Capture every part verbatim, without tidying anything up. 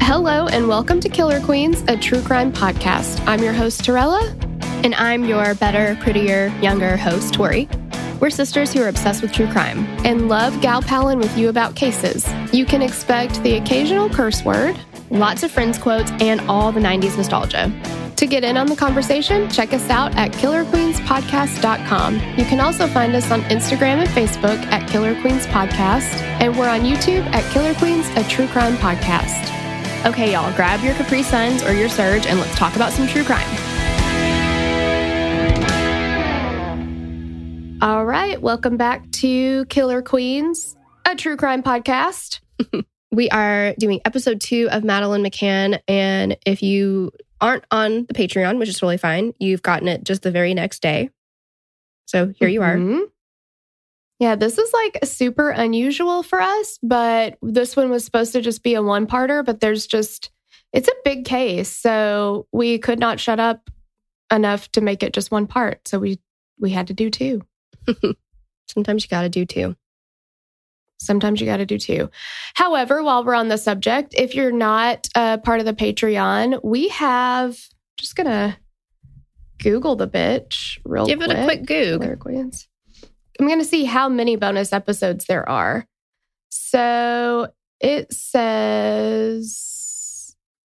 Hello and welcome to Killer Queens, a true crime podcast. I'm your host, Torella. And I'm your better, prettier, younger host, Tori. We're sisters who are obsessed with true crime and love gal-palin with you about cases. You can expect the occasional curse word, lots of Friends quotes, and all the nineties nostalgia. To get in on the conversation, check us out at killer queens podcast dot com. You can also find us on Instagram and Facebook at Killer Queens Podcast, and we're on YouTube at Killer Queens, a true crime podcast. Okay, y'all, grab your Capri Suns or your Surge, and let's talk about some true crime. All right, welcome back to Killer Queens, a true crime podcast. We are doing episode two of Madeleine McCann, and if you aren't on the Patreon, which is totally fine, you've gotten it just the very next day. So here you mm-hmm. are. Yeah, this is like super unusual for us, but this one was supposed to just be a one-parter, but there's just, it's a big case. So we could not shut up enough to make it just one part. So we, we had to do two. Sometimes you got to do two. Sometimes you got to do two. However, while we're on the subject, if you're not a part of the Patreon, we have, just going to Google the bitch real Give quick. Give it a quick Goog. Killer Queens. I'm going to see how many bonus episodes there are. So it says,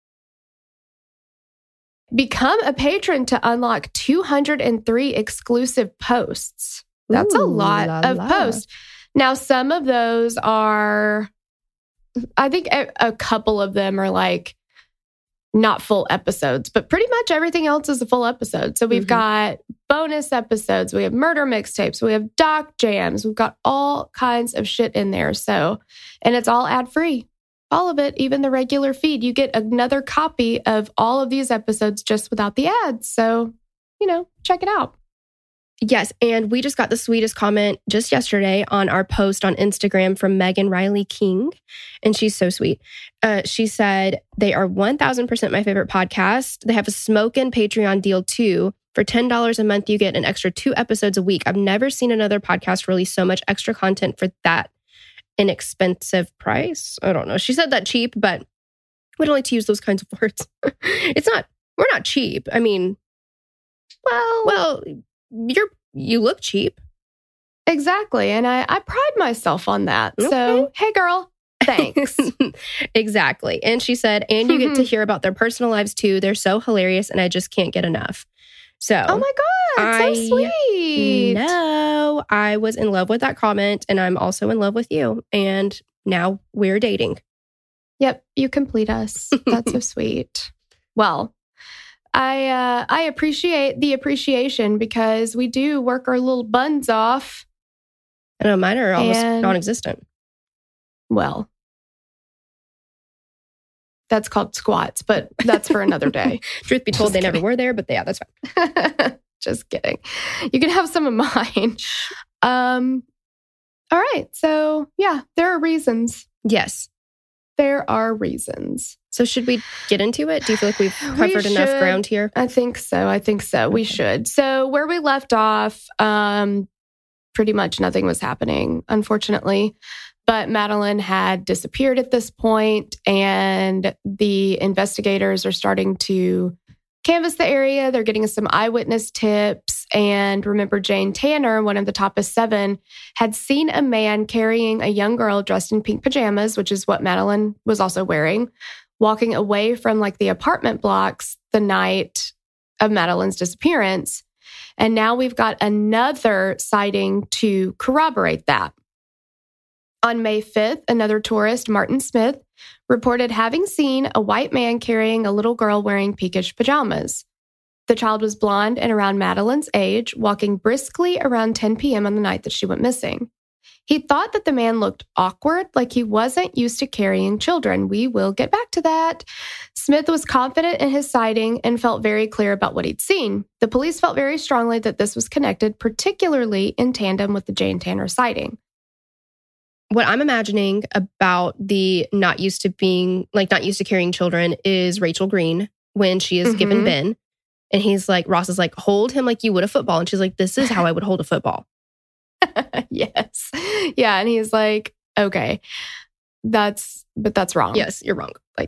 become a patron to unlock two hundred three exclusive posts. That's Ooh, a lot la, of la. posts. Now, some of those are, I think a, a couple of them are like not full episodes, but pretty much everything else is a full episode. So we've mm-hmm. got bonus episodes, we have murder mixtapes, we have doc jams, we've got all kinds of shit in there. So, and it's all ad free. All of it, even the regular feed. You get another copy of all of these episodes just without the ads. So, you know, check it out. Yes, and we just got the sweetest comment just yesterday on our post on Instagram from Megan Riley King, and she's so sweet. Uh, she said, they are one thousand percent my favorite podcast. They have a smokin' Patreon deal too. For ten dollars a month, you get an extra two episodes a week. I've never seen another podcast release so much extra content for that inexpensive price. I don't know. She said that cheap, but we don't like to use those kinds of words. It's not, we're not cheap. I mean, well, well, you're, you look cheap. Exactly. And I, I pride myself on that. Okay. So, hey girl, thanks. Exactly. And she said, and you get to hear about their personal lives too. They're so hilarious and I just can't get enough. So, oh my God, I so sweet. No, I was in love with that comment and I'm also in love with you. And now we're dating. Yep. You complete us. That's so sweet. Well, I uh, I appreciate the appreciation because we do work our little buns off. I know mine are almost and, non-existent. Well, that's called squats, but that's for another day. Truth be told, Just they kidding. never were there, but yeah, that's fine. Just kidding. You can have some of mine. Um, all right. So yeah, there are reasons. Yes. There are reasons. So should we get into it? Do you feel like we've covered we enough ground here? I think so. I think so. Okay. We should. So where we left off, um, pretty much nothing was happening, unfortunately. But Madeleine had disappeared at this point, and the investigators are starting to canvass the area. They're getting some eyewitness tips. And remember, Jane Tanner, one of the top of seven, had seen a man carrying a young girl dressed in pink pajamas, which is what Madeleine was also wearing, walking away from like the apartment blocks the night of Madeleine's disappearance. And now we've got another sighting to corroborate that. On May fifth, another tourist, Martin Smith, reported having seen a white man carrying a little girl wearing pinkish pajamas. The child was blonde and around Madeleine's age, walking briskly around ten p.m. on the night that she went missing. He thought that the man looked awkward, like he wasn't used to carrying children. We will get back to that. Smith was confident in his sighting and felt very clear about what he'd seen. The police felt very strongly that this was connected, particularly in tandem with the Jane Tanner sighting. What I'm imagining about the not used to being, like not used to carrying children is Rachel Green when she is mm-hmm. given Ben. And he's like, Ross is like, hold him like you would a football. And she's like, this is how I would hold a football. Yes. Yeah. And he's like, okay, that's, but that's wrong. Yes, you're wrong. Like,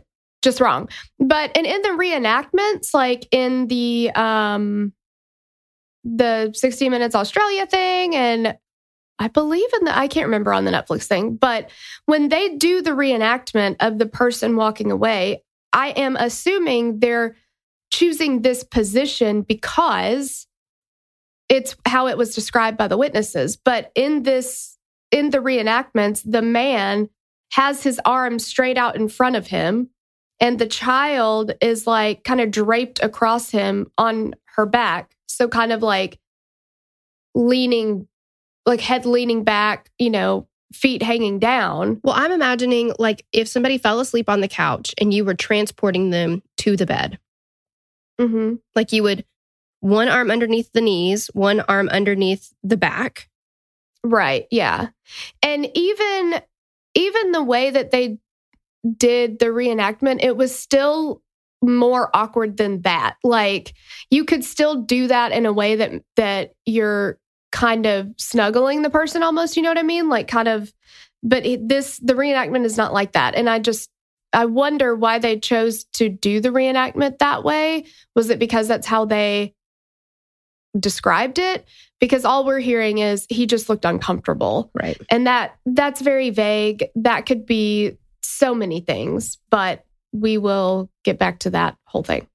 just wrong. But and in the reenactments, like in the um the sixty Minutes Australia thing, and I believe in the I can't remember on the Netflix thing, but when they do the reenactment of the person walking away, I am assuming they're choosing this position because it's how it was described by the witnesses. But in this, in the reenactments, the man has his arms straight out in front of him, and the child is like kind of draped across him on her back. So kind of like leaning, like head leaning back, you know, feet hanging down. Well, I'm imagining like if somebody fell asleep on the couch and you were transporting them to the bed. Mm-hmm. Like you would one arm underneath the knees, one arm underneath the back. Right. Yeah. And even, even the way that they did the reenactment, it was still more awkward than that. Like you could still do that in a way that, that you're kind of snuggling the person almost, you know what I mean? Like kind of, but it, this, the reenactment is not like that. And I just, I wonder why they chose to do the reenactment that way. Was it because that's how they described it? Because all we're hearing is he just looked uncomfortable. Right. And that that's very vague. That could be so many things, but we will get back to that whole thing.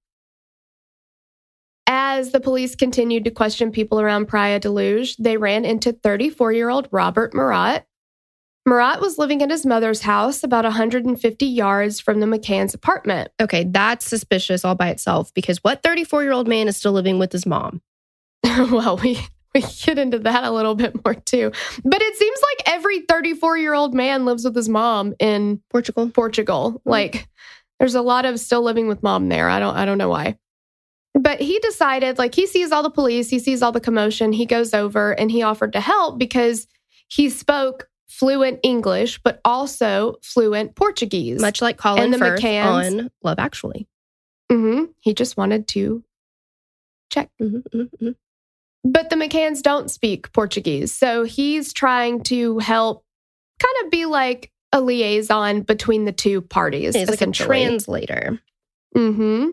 As the police continued to question people around Praia da Luz, they ran into thirty-four-year-old Robert Murat. Murat was living at his mother's house about one hundred fifty yards from the McCann's apartment. Okay, that's suspicious all by itself because what thirty-four-year-old man is still living with his mom? Well, we, we get into that a little bit more too. But it seems like every thirty-four-year-old man lives with his mom in Portugal. Portugal. Mm-hmm. Like there's a lot of still living with mom there. I don't I don't know why. But he decided, like he sees all the police, he sees all the commotion, he goes over and he offered to help because he spoke fluent English, but also fluent Portuguese. Much like Colin and the Firth McCanns, on Love Actually. Mm-hmm, he just wanted to check. Mm-hmm, mm-hmm. But the McCanns don't speak Portuguese. So he's trying to help kind of be like a liaison between the two parties. He's like a translator. Mm-hmm.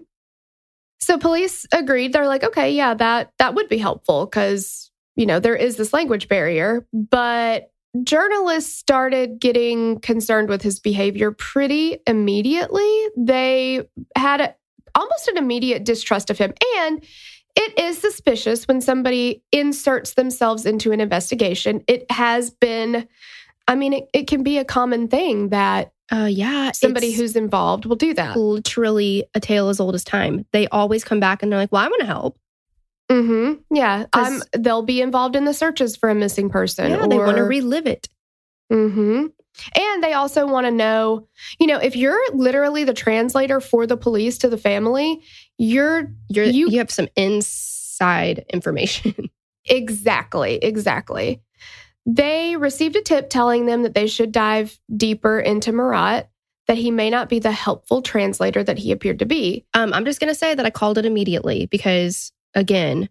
So police agreed. They're like, okay, yeah, that that would be helpful because, you know, there is this language barrier. But journalists started getting concerned with his behavior pretty immediately. They had a, almost an immediate distrust of him. And it is suspicious when somebody inserts themselves into an investigation. It has been, I mean, it, it can be a common thing that uh, yeah, somebody who's involved will do that. Literally a tale as old as time. They always come back and they're like, well, I want to help. Mm-hmm. Yeah. Um, they'll be involved in the searches for a missing person. Yeah, or, they want to relive it. Mm-hmm. And they also want to know, you know, if you're literally the translator for the police to the family, you're, you're you, you have some inside information. Exactly. Exactly. They received a tip telling them that they should dive deeper into Murat, that he may not be the helpful translator that he appeared to be. Um, I'm just going to say that I called it immediately because, again,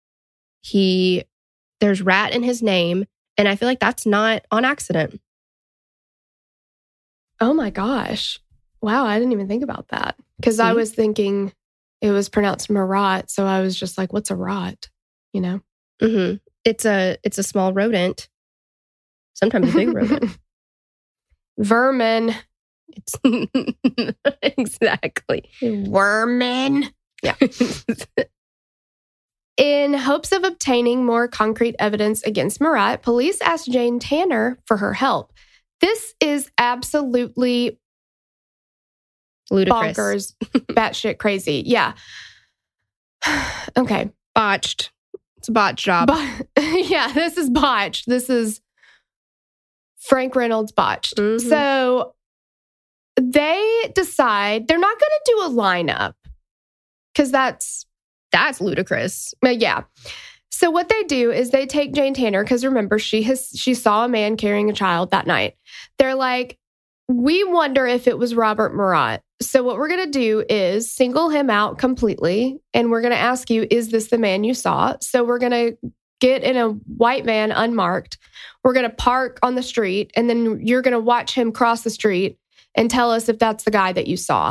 he there's rat in his name, and I feel like that's not on accident. Oh my gosh. Wow, I didn't even think about that. Because I was thinking it was pronounced Murat, so I was just like, what's a rot? You know? Mm-hmm. It's a it's a small rodent. Sometimes a big rodent. Vermin. It's exactly. Vermin. Yeah. In hopes of obtaining more concrete evidence against Murat, police asked Jane Tanner for her help. This is absolutely ludicrous. Bonkers, batshit crazy. Yeah. Okay. Botched. It's a botch job. But, yeah, this is botched. This is Frank Reynolds botched. Mm-hmm. So they decide they're not going to do a lineup because that's that's ludicrous. But yeah. So what they do is they take Jane Tanner because remember she has she saw a man carrying a child that night. They're like, we wonder if it was Robert Murat. So what we're going to do is single him out completely. And we're going to ask you, is this the man you saw? So we're going to get in a white van unmarked. We're going to park on the street. And then you're going to watch him cross the street and tell us if that's the guy that you saw.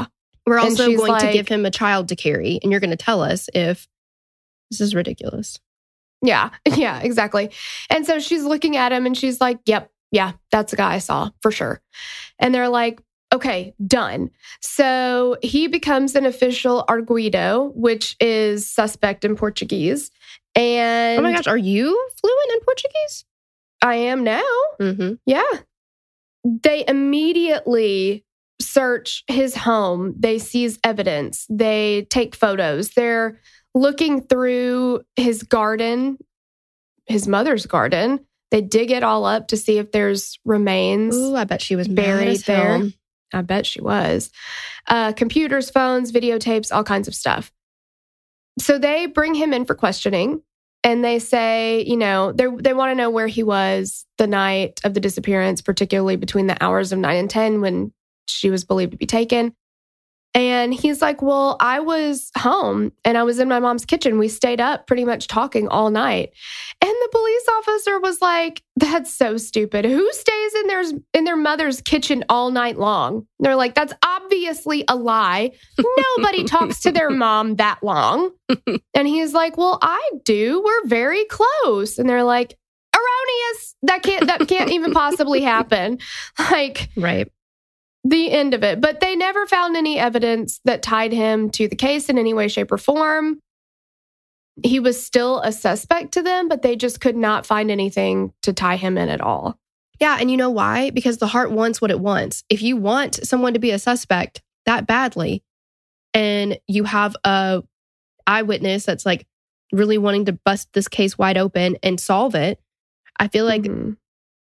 We're And also she's going to like- give him a child to carry, and you're going to tell us if this is ridiculous. Yeah, yeah, exactly. And so she's looking at him and she's like, yep, yeah, that's the guy I saw for sure. And they're like, okay, done. So he becomes an official arguido, which is suspect in Portuguese. And Oh my gosh, are you fluent in Portuguese? I am now. Mm-hmm. Yeah. They immediately search his home. They seize evidence. They take photos. They're looking through his garden, his mother's garden. They dig it all up to see if there's remains. Ooh, I bet she was buried buried there. there. I bet she was. Uh, computers, phones, videotapes, all kinds of stuff. So they bring him in for questioning. And they say, you know, they they want to know where he was the night of the disappearance, particularly between the hours of nine and ten when she was believed to be taken. And he's like, well, I was home and I was in my mom's kitchen. We stayed up pretty much talking all night. And the police officer was like, that's so stupid. Who stays in their, in their mother's kitchen all night long? They're like, that's obviously a lie. Nobody talks to their mom that long. And he's like, well, I do. We're very close. And they're like, erroneous. That can't, that can't even possibly happen. Like, Right. the end of it. But they never found any evidence that tied him to the case in any way, shape, or form. He was still a suspect to them, but they just could not find anything to tie him in at all. Yeah, and you know why? Because the heart wants what it wants. If you want someone to be a suspect that badly, and you have a eyewitness that's like really wanting to bust this case wide open and solve it, I feel like Mhm.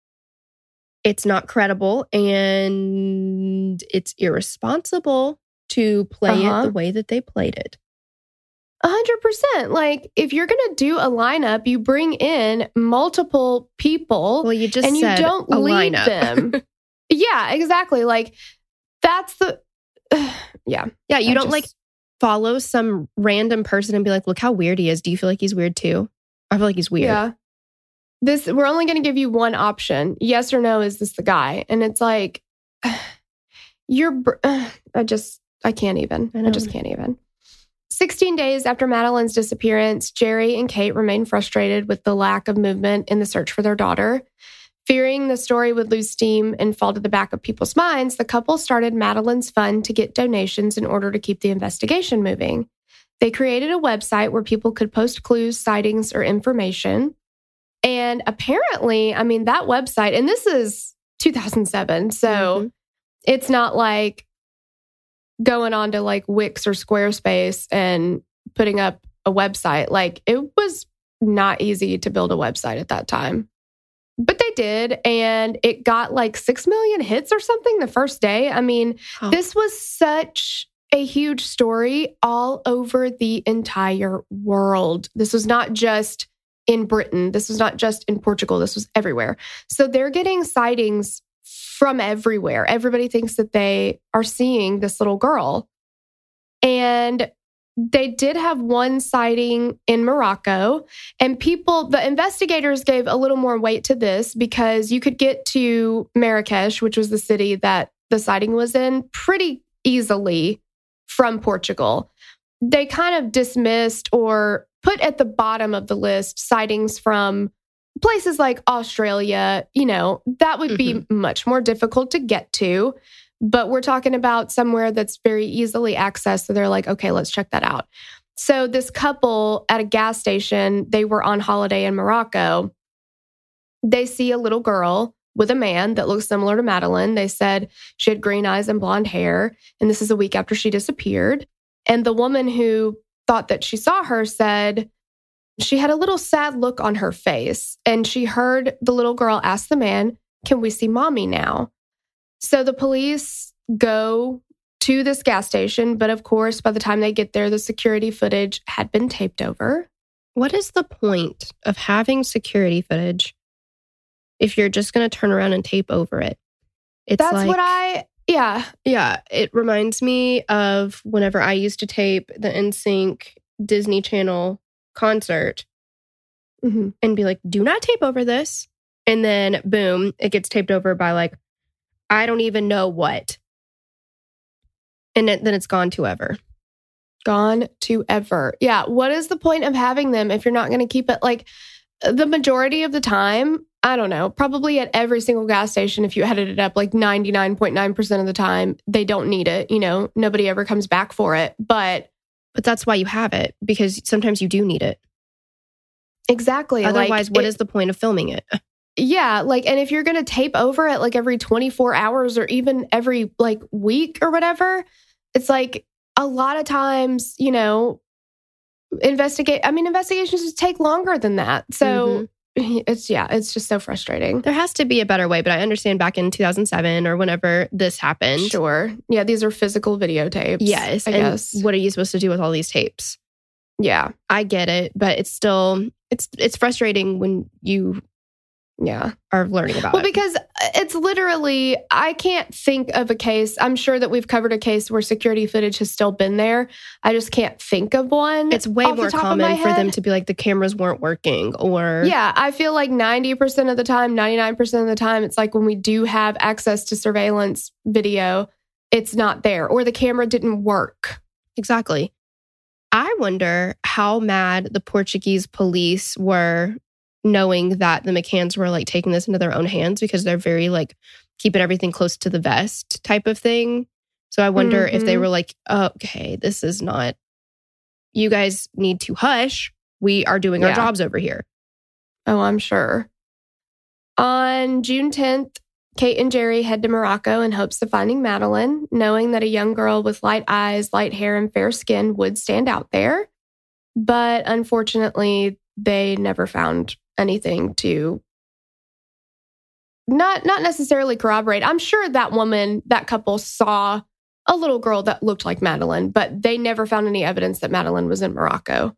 it's not credible and it's irresponsible to play Uh-huh. it the way that they played it. A hundred percent. Like, if you're going to do a lineup, you bring in multiple people Well, you just and you said don't a leave lineup. them. Yeah, exactly. Like, that's the, yeah. Yeah, you I don't just- like follow some random person and be like, look how weird he is. Do you feel like he's weird too? I feel like he's weird. Yeah. This, we're only going to give you one option. Yes or no, is this the guy? And it's like, you're, br- I just, I can't even. I I, know. just can't even. sixteen days after Madeline's disappearance, Jerry and Kate remained frustrated with the lack of movement in the search for their daughter. Fearing the story would lose steam and fall to the back of people's minds, the couple started Madeline's Fund to get donations in order to keep the investigation moving. They created a website where people could post clues, sightings, or information. And apparently, I mean, that website, and this is two thousand seven, so Mhm. it's not like going on to like Wix or Squarespace and putting up a website. Like, it was not easy to build a website at that time. But they did, and it got like six million hits or something the first day. I mean, Oh. this was such a huge story all over the entire world. This was not just in Britain. This was not just in Portugal. This was everywhere. So they're getting sightings from everywhere. Everybody thinks that they are seeing this little girl. And they did have one sighting in Morocco, and people, the investigators gave a little more weight to this because you could get to Marrakesh, which was the city that the sighting was in, pretty easily from Portugal. They kind of dismissed or put at the bottom of the list sightings from places like Australia. You know, that would be much more difficult to get to. But we're talking about somewhere that's very easily accessed. So they're like, okay, let's check that out. So this couple at a gas station, they were on holiday in Morocco. They see a little girl with a man that looks similar to Madeline. They said she had green eyes and blonde hair. And this is a week after she disappeared. And the woman who thought that she saw her said she had a little sad look on her face. And she heard the little girl ask the man, can we see mommy now? So the police go to this gas station, but of course, by the time they get there, the security footage had been taped over. What is the point of having security footage if you're just going to turn around and tape over it? It's That's like, what I, yeah. yeah, it reminds me of whenever I used to tape the N Sync Disney Channel concert Mm-hmm. and be like, do not tape over this. And then boom, it gets taped over by like, I don't even know what. And it, then it's gone to ever. Gone to ever. Yeah. What is the point of having them if you're not going to keep it? Like the majority of the time, I don't know, probably at every single gas station, if you added it up, like ninety-nine point nine percent of the time, they don't need it. You know, nobody ever comes back for it. But But that's why you have it, because sometimes you do need it. Exactly. Otherwise, like, what it, is the point of filming it? Yeah. Like, and if you're going to tape over it like every twenty-four hours or even every like week or whatever, it's like a lot of times, you know, investigate. I mean, investigations just take longer than that. So mm-hmm. it's, yeah, it's just so frustrating. There has to be a better way, but I understand back in two thousand seven or whenever this happened. Sure. Yeah. These are physical videotapes. Yes. I and guess. What are you supposed to do with all these tapes? Yeah. I get it, but it's still, it's, it's frustrating when you Yeah. are learning about well, it. Well, because it's literally, I can't think of a case. I'm sure that we've covered a case where security footage has still been there. I just can't think of one. It's way more common for them to be like the cameras weren't working or... Yeah, I feel like ninety percent of the time, ninety-nine percent of the time, it's like when we do have access to surveillance video, it's not there or the camera didn't work. Exactly. I wonder how mad the Portuguese police were knowing that the McCanns were like taking this into their own hands, because they're very like keeping everything close to the vest type of thing. So I wonder mm-hmm. if they were like, oh, okay, this is not, you guys need to hush. We are doing yeah. our jobs over here. Oh, I'm sure. On June tenth, Kate and Jerry head to Morocco in hopes of finding Madeleine, knowing that a young girl with light eyes, light hair, and fair skin would stand out there. But unfortunately, they never found anything to not not necessarily corroborate. I'm sure that woman, that couple saw a little girl that looked like Madeleine, but they never found any evidence that Madeleine was in Morocco.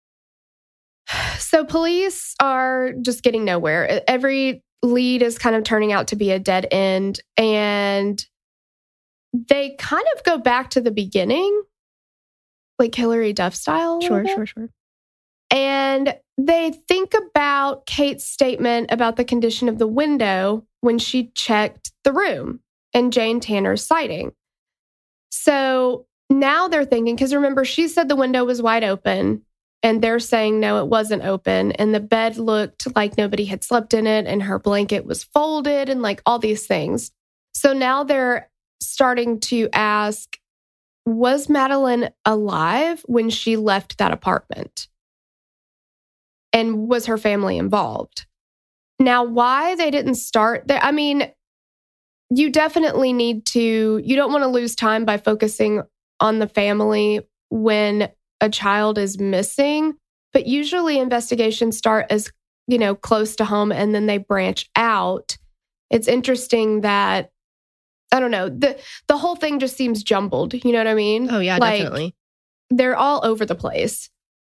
So police are just getting nowhere. Every lead is kind of turning out to be a dead end, and they kind of go back to the beginning, like Hillary Duff style. Sure, sure, sure. And they think about Kate's statement about the condition of the window when she checked the room and Jane Tanner's sighting. So now they're thinking, because remember, she said the window was wide open, and they're saying, no, it wasn't open. And the bed looked like nobody had slept in it, and her blanket was folded, and like all these things. So now they're starting to ask, was Madeleine alive when she left that apartment? And was her family involved? Now, why they didn't start there? I mean, you definitely need to, you don't want to lose time by focusing on the family when a child is missing. But usually investigations start as, you know, close to home and then they branch out. It's interesting that, I don't know, the, the whole thing just seems jumbled. You know what I mean? Oh, yeah, like, definitely. They're all over the place.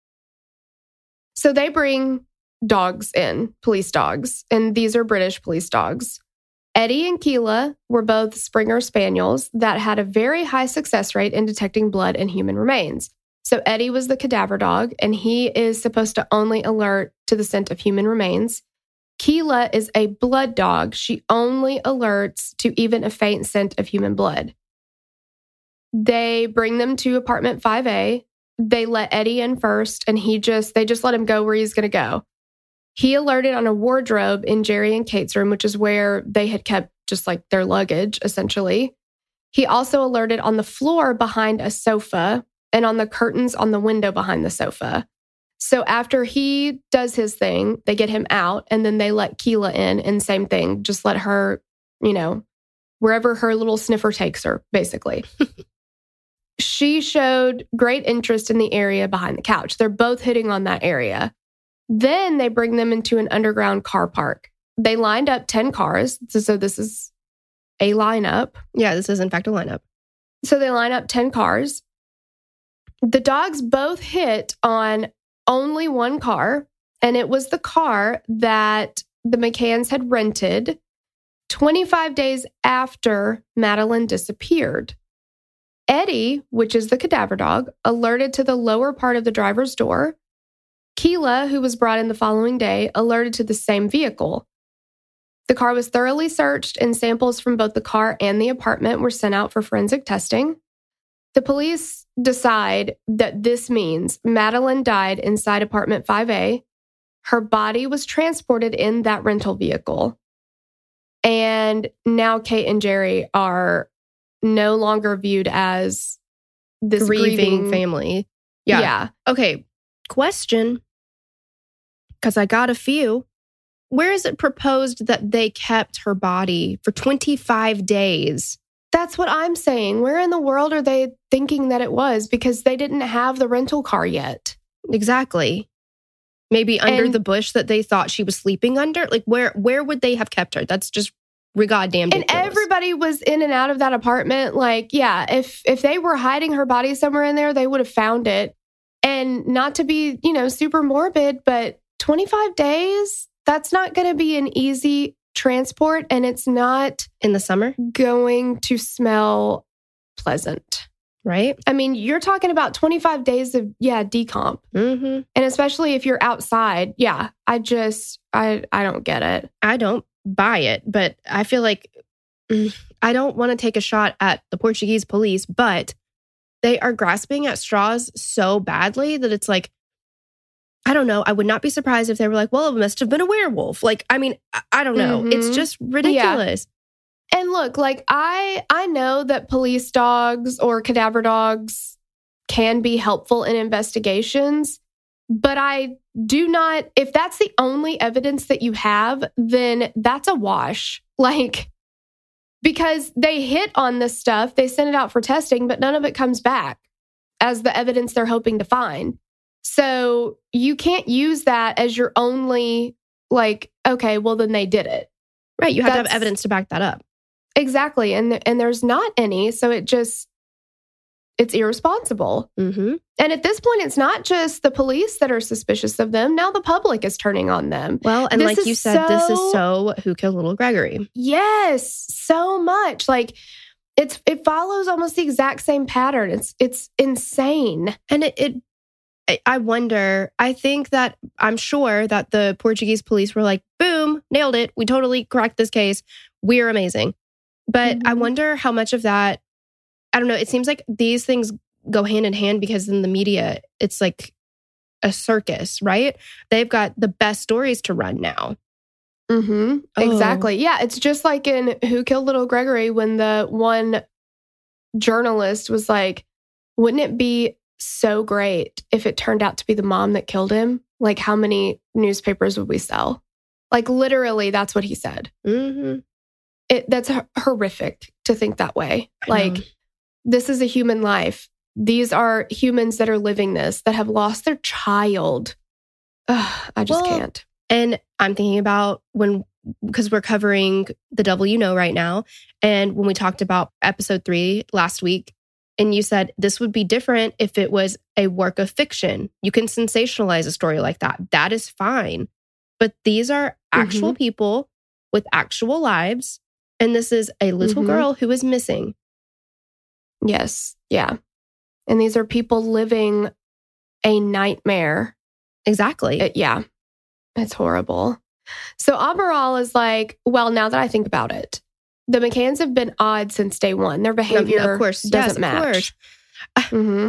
So they bring dogs in, police dogs, and these are British police dogs. Eddie and Keela were both Springer Spaniels that had a very high success rate in detecting blood and human remains. So Eddie was the cadaver dog, and he is supposed to only alert to the scent of human remains. Keela is a blood dog. She only alerts to even a faint scent of human blood. They bring them to apartment five A. They let Eddie in first, and he just they just let him go where he's going to go. He alerted on a wardrobe in Jerry and Kate's room, which is where they had kept just like their luggage, essentially. He also alerted on the floor behind a sofa and on the curtains on the window behind the sofa. So after he does his thing, they get him out, and then they let Keela in, and same thing, just let her, you know, wherever her little sniffer takes her, basically. She showed great interest in the area behind the couch. They're both hitting on that area. Then they bring them into an underground car park. They lined up ten cars. So this is a lineup. Yeah, this is in fact a lineup. So they line up ten cars. The dogs both hit on only one car, and it was the car that the McCanns had rented twenty-five days after Madeleine disappeared. Eddie, which is the cadaver dog, alerted to the lower part of the driver's door. Keela, who was brought in the following day, alerted to the same vehicle. The car was thoroughly searched, and samples from both the car and the apartment were sent out for forensic testing. The police decide that this means Madeline died inside apartment five A. Her body was transported in that rental vehicle. And now Kate and Jerry are no longer viewed as this grieving, grieving family. Yeah. yeah. Okay. Question. Because I got a few. Where is it proposed that they kept her body for twenty-five days? That's what I'm saying. Where in the world are they thinking that it was? Because they didn't have the rental car yet. Exactly. Maybe under And- the bush that they thought she was sleeping under? Like, where where would they have kept her? That's just goddamn And ridiculous. everybody was in and out of that apartment. Like, yeah, if if they were hiding her body somewhere in there, they would have found it. And not to be, you know, super morbid, but twenty-five days, that's not going to be an easy transport, and it's not In the summer, going to smell pleasant. right? I mean, you're talking about twenty-five days of, yeah, decomp. Mm-hmm. And especially if you're outside. Yeah, I just, I, I don't get it. I don't buy it, but I feel like mm, I don't want to take a shot at the Portuguese police, but they are grasping at straws so badly that it's like, I don't know. I would not be surprised if they were like, well, it must have been a werewolf. Like, I mean, I, I don't know. Mhm. It's just ridiculous. And look, like I I know that police dogs or cadaver dogs can be helpful in investigations, but I do not, if that's the only evidence that you have, then that's a wash. Like, because they hit on this stuff, they send it out for testing, but none of it comes back as the evidence they're hoping to find. So you can't use that as your only, like, okay, well, then they did it. Right. You have to have That's- evidence to back that up. Exactly. And, th- and there's not any. So it just, it's irresponsible. Mm-hmm. And at this point, it's not just the police that are suspicious of them. Now the public is turning on them. Well, and This like is you said, this is so- so Who Killed Little Gregory. Yes, so much. Like it's, it follows almost the exact same pattern. It's, it's insane. And it, it I- I wonder, I think that I'm sure that the Portuguese police were like, boom, nailed it. We totally cracked this case. We're amazing. But I Mhm. wonder how much of that, I don't know. It seems like these things go hand in hand because in the media, it's like a circus, right? They've got the best stories to run now. Mm-hmm. Oh. Exactly. Yeah. It's just like in Who Killed Little Gregory when the one journalist was like, wouldn't it be so great if it turned out to be the mom that killed him? Like, how many newspapers would we sell? Like, literally, that's what he said. Mm-hmm. It, that's h- horrific to think that way. Like, this is a human life. These are humans that are living this, that have lost their child. Ugh, I just Well, can't. And I'm thinking about when, because we're covering The Devil You Know right now. And when we talked about episode three last week, and you said this would be different if it was a work of fiction. You can sensationalize a story like that. That is fine. But these are actual people with actual lives. And this is a little Mhm. girl who is missing. Yes. Yeah. And these are people living a nightmare. Exactly. It- yeah. It's horrible. So Amaral is like, well, now that I think about it, the McCanns have been odd since day one. Their behavior of course. doesn't yes, match. Of course. hmm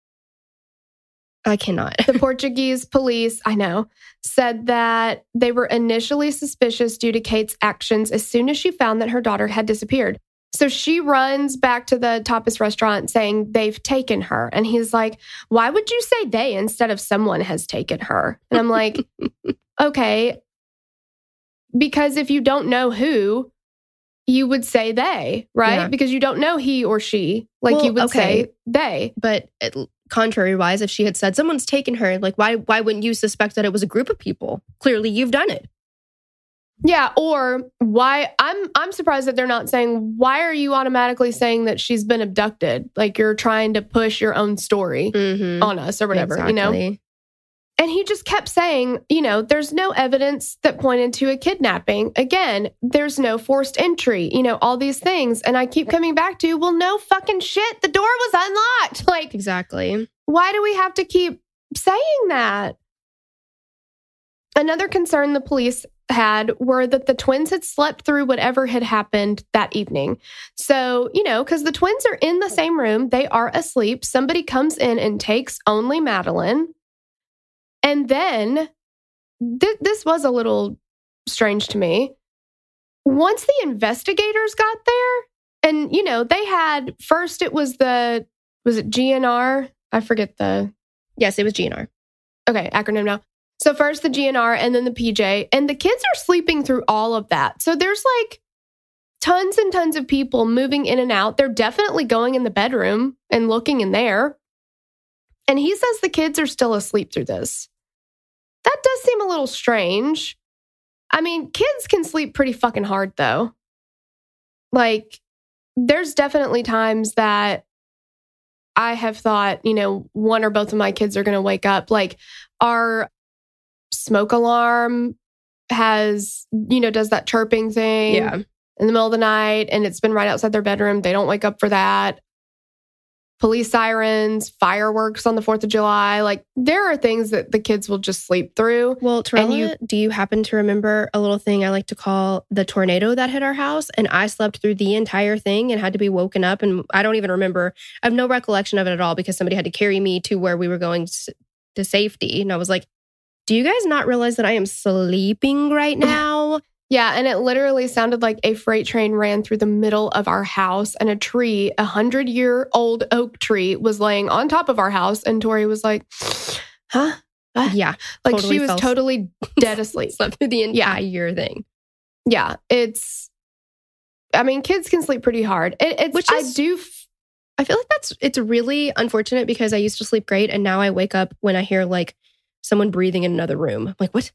I cannot. The Portuguese police, I know, said that they were initially suspicious due to Kate's actions as soon as she found that her daughter had disappeared. So she runs back to the tapas restaurant saying they've taken her. And he's like, why would you say they instead of someone has taken her? And I'm like, okay, because if you don't know who, you would say they, right? Yeah. Because you don't know he or she. Like Well, you would okay. say they. But it, contrary wise, if she had said someone's taken her, like why why wouldn't you suspect that it was a group of people? Clearly you've done it. Yeah, or why I'm I'm surprised that they're not saying, why are you automatically saying that she's been abducted? Like you're trying to push your own story Mm-hmm. on us or whatever, you know? And he just kept saying, you know, there's no evidence that pointed to a kidnapping. Again, there's no forced entry, you know, all these things. And I keep coming back to, well, no fucking shit. The door was unlocked. Like, Exactly. why do we have to keep saying that? Another concern the police had were that the twins had slept through whatever had happened that evening. So, you know, because the twins are in the same room, they are asleep. Somebody comes in and takes only Madeline. And then th- this was a little strange to me. Once the investigators got there, and, you know, they had, first it was the, was it G N R? I forget the... Yes, it was G N R. Okay, acronym now. So first the G N R and then the P J. And the kids are sleeping through all of that. So there's like tons and tons of people moving in and out. They're definitely going in the bedroom and looking in there. And he says the kids are still asleep through this. That does seem a little strange. I mean, kids can sleep pretty fucking hard, though. Like, there's definitely times that I have thought, you know, one or both of my kids are going to wake up. Like, our smoke alarm has, you know, does that chirping thing Yeah. in the middle of the night, and it's been right outside their bedroom. They don't wake up for that. Police sirens, fireworks on the fourth of July. Like, there are things that the kids will just sleep through. Well, Torella, you- do you happen to remember a little thing I like to call the tornado that hit our house? And I slept through the entire thing and had to be woken up. And I don't even remember. I have no recollection of it at all because somebody had to carry me to where we were going s- to safety. And I was like, do you guys not realize that I am sleeping right now? Yeah, and it literally sounded like a freight train ran through the middle of our house, and a tree, a hundred-year-old oak tree, was laying on top of our house. And Tori was like, huh? Ah. Yeah. Like totally she was fell- totally dead asleep. Slept through the Yeah. entire thing. Yeah, it's, I mean, kids can sleep pretty hard. It, it's, Which is- I do, f- I feel like that's, it's really unfortunate because I used to sleep great. And now I wake up when I hear like someone breathing in another room. I'm like, what?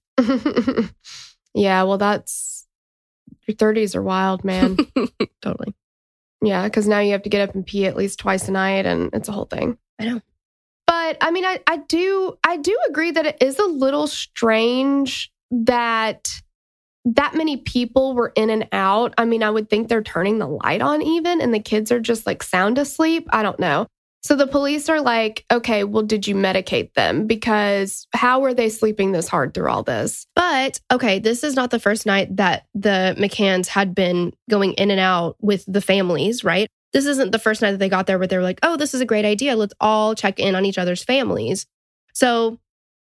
yeah, well, that's, your thirties are wild, man. Totally. Yeah, because now you have to get up and pee at least twice a night, and it's a whole thing. I know. But I mean, I, I do I do agree that it is a little strange that that many people were in and out. I mean, I would think they're turning the light on even, and the kids are just like sound asleep. I don't know. So the police are like, okay, well, did you medicate them? Because how were they sleeping this hard through all this? But okay, this is not the first night that the McCanns had been going in and out with the families, right? This isn't the first night that they got there where they were like, oh, this is a great idea. Let's all check in on each other's families. So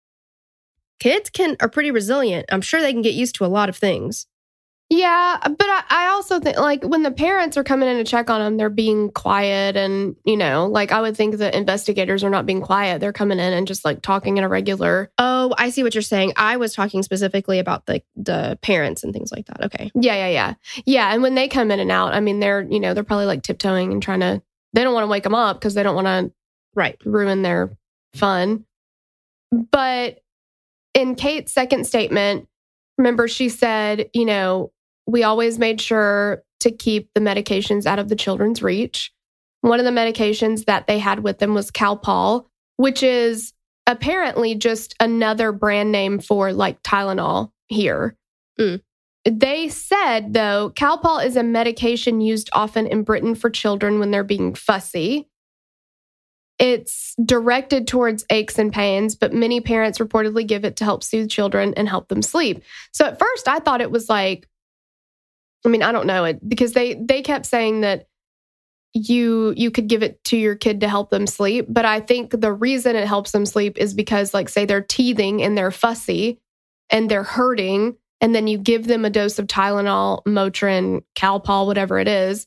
kids can are pretty resilient. I'm sure they can get used to a lot of things. Yeah, but I, I also think like when the parents are coming in to check on them, they're being quiet, and you know, like I would think the investigators are not being quiet. They're coming in and just like talking in a regular. Oh, I see what you're saying. I was talking specifically about the the parents and things like that. Okay. Yeah, yeah, yeah, yeah. And when they come in and out, I mean, they're you know they're probably like tiptoeing and trying to. They don't want to wake them up because they don't want to Right. ruin their fun. But in Kate's second statement, remember she said, you know. We always made sure to keep the medications out of the children's reach. One of the medications that they had with them was Calpol, which is apparently just another brand name for like Tylenol here. Mm. They said, though, Calpol is a medication used often in Britain for children when they're being fussy. It's directed towards aches and pains, but many parents reportedly give it to help soothe children and help them sleep. So at first I thought it was like, I mean, I don't know it because they they kept saying that you you could give it to your kid to help them sleep. But I think the reason it helps them sleep is because, like, say they're teething and they're fussy and they're hurting, and then you give them a dose of Tylenol, Motrin, Calpol, whatever it is.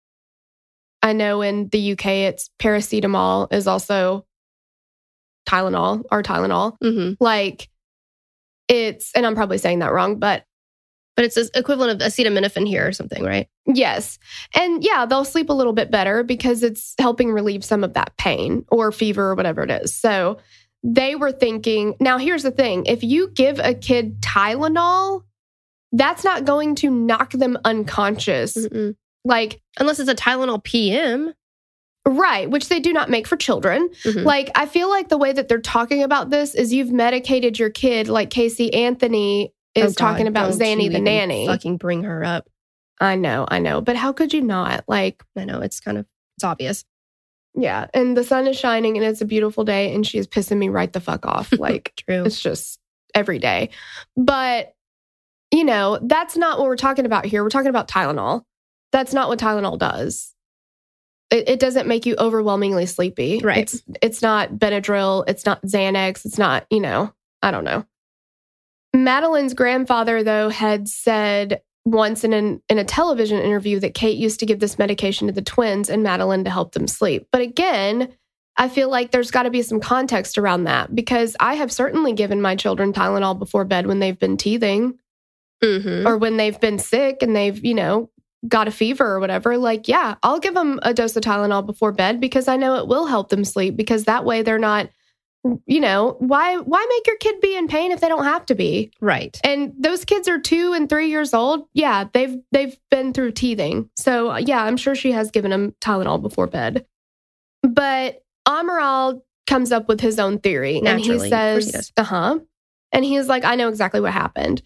I know in the U K, it's paracetamol is also Tylenol or Tylenol. Mm-hmm. Like it's, and I'm probably saying that wrong, but But it's the equivalent of acetaminophen here or something, right? yes. And yeah, they'll sleep a little bit better because it's helping relieve some of that pain or fever or whatever it is. So they were thinking, now here's the thing. If you give a kid Tylenol, that's not going to knock them unconscious. Mm-mm. Like, Unless it's a Tylenol P M. right, which they do not make for children. Mhm. Like, I feel like the way that they're talking about this is you've medicated your kid, like Casey Anthony is Oh, God, talking about don't Zanny you the even nanny. Fucking bring her up. I know, I know. But how could you not? Like, I know, it's kind of, it's obvious. yeah. And the sun is shining and it's a beautiful day and she is pissing me right the fuck off. Like, True. it's just every day. But you know, that's not what we're talking about here. We're talking about Tylenol. That's not what Tylenol does. It, it doesn't make you overwhelmingly sleepy. Right. It's, it's not Benadryl. It's not Xanax. It's not, you know, I don't know. Madeline's grandfather, though, had said once in, an, in a television interview that Kate used to give this medication to the twins and Madeline to help them sleep. But again, I feel like there's got to be some context around that because I have certainly given my children Tylenol before bed when they've been teething mm-hmm. or when they've been sick and they've, you know, got a fever or whatever. Like, yeah, I'll give them a dose of Tylenol before bed because I know it will help them sleep because that way they're not, you know, why why make your kid be in pain if they don't have to be? Right. And those kids are two and three years old. Yeah, they've they've been through teething. So yeah, I'm sure she has given them Tylenol before bed. But Amaral comes up with his own theory. Naturally. And he says, uh-huh. And he's like, I know exactly what happened.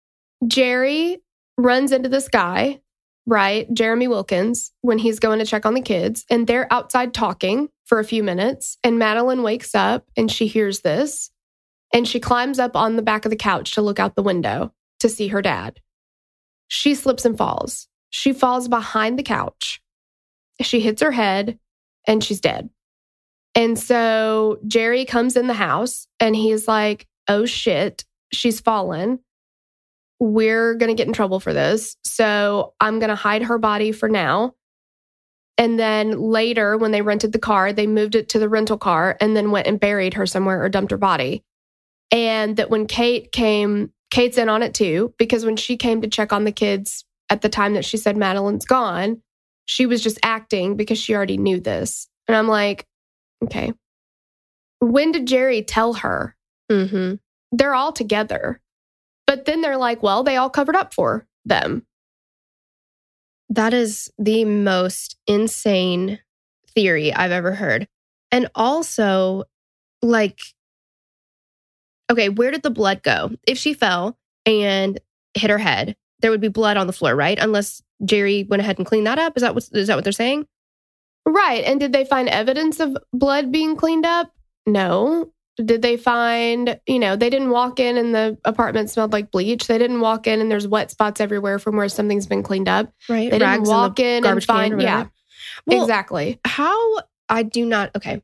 Jerry runs into this guy, right? Jeremy Wilkins, when he's going to check on the kids. And they're outside talking for a few minutes. And Madeline wakes up and she hears this. And she climbs up on the back of the couch to look out the window to see her dad. She slips and falls. She falls behind the couch. She hits her head and she's dead. And so Jerry comes in the house and he's like, oh shit, she's fallen. We're going to get in trouble for this. So I'm going to hide her body for now. And then later, when they rented the car, they moved it to the rental car and then went and buried her somewhere or dumped her body. And that when Kate came, Kate's in on it too, because when she came to check on the kids at the time that she said Madeline's gone, she was just acting because she already knew this. And I'm like, okay. When did Jerry tell her? Mm-hmm. They're all together. But then they're like, well, they all covered up for them. That is the most insane theory I've ever heard. And also, like, okay, where did the blood go? If she fell and hit her head, there would be blood on the floor, right? Unless Jerry went ahead and cleaned that up. Is that what, is that what they're saying? Right. And did they find evidence of blood being cleaned up? No. Did they find, you know, they didn't walk in and the apartment smelled like bleach. They didn't walk in and there's wet spots everywhere from where something's been cleaned up. Right. They Rags didn't walk in, in and find, yeah. Well, exactly. How, I do not, okay.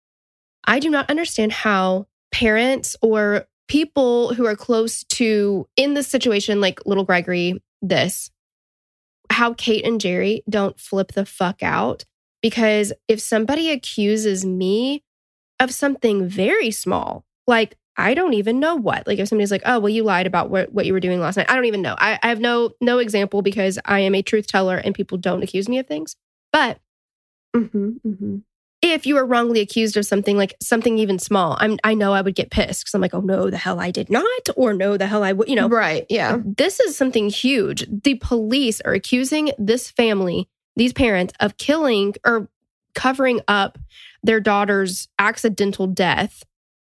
I do not understand how parents or people who are close to, in this situation, like little Gregory, this, how Kate and Jerry don't flip the fuck out. Because if somebody accuses me of something very small, like I don't even know what, like if somebody's like, oh, well, you lied about what, what you were doing last night. I don't even know. I, I have no no example because I am a truth teller and people don't accuse me of things. But mm-hmm, mm-hmm. if you were wrongly accused of something, like something even small, I'm, I know I would get pissed because I'm like, oh, no, the hell I did not. Or no, the hell I would, you know. Right, yeah. This is something huge. The police are accusing this family, these parents, of killing or covering up their daughter's accidental death.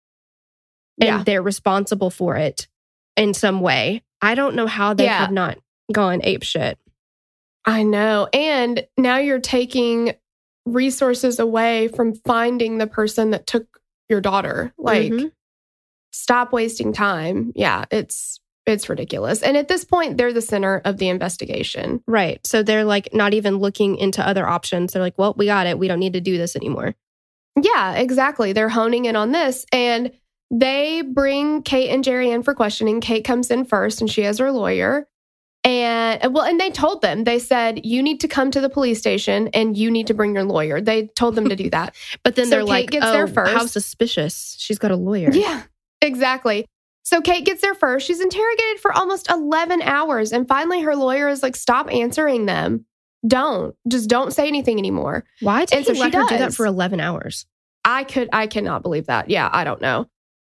And yeah. they're responsible for it in some way. I don't know how they yeah. have not gone apeshit. I know. And now you're taking resources away from finding the person that took your daughter. Like, mm-hmm. stop wasting time. Yeah, it's it's ridiculous. And at this point, they're the center of the investigation. Right. So they're like not even looking into other options. They're like, well, we got it. We don't need to do this anymore. Yeah, exactly. They're honing in on this. And they bring Kate and Jerry in for questioning. Kate comes in first and she has her lawyer. And well, and they told them, they said, you need to come to the police station and you need to bring your lawyer. They told them to do that. But then so they're Kate like, gets oh, there first. How suspicious. She's got a lawyer. Yeah, exactly. So Kate gets there first. She's interrogated for almost eleven hours. And finally, her lawyer is like, stop answering them. Don't. Just don't say anything anymore. Why did and he so let she her does. do that for eleven hours? I could, I cannot believe that. Yeah, I don't know.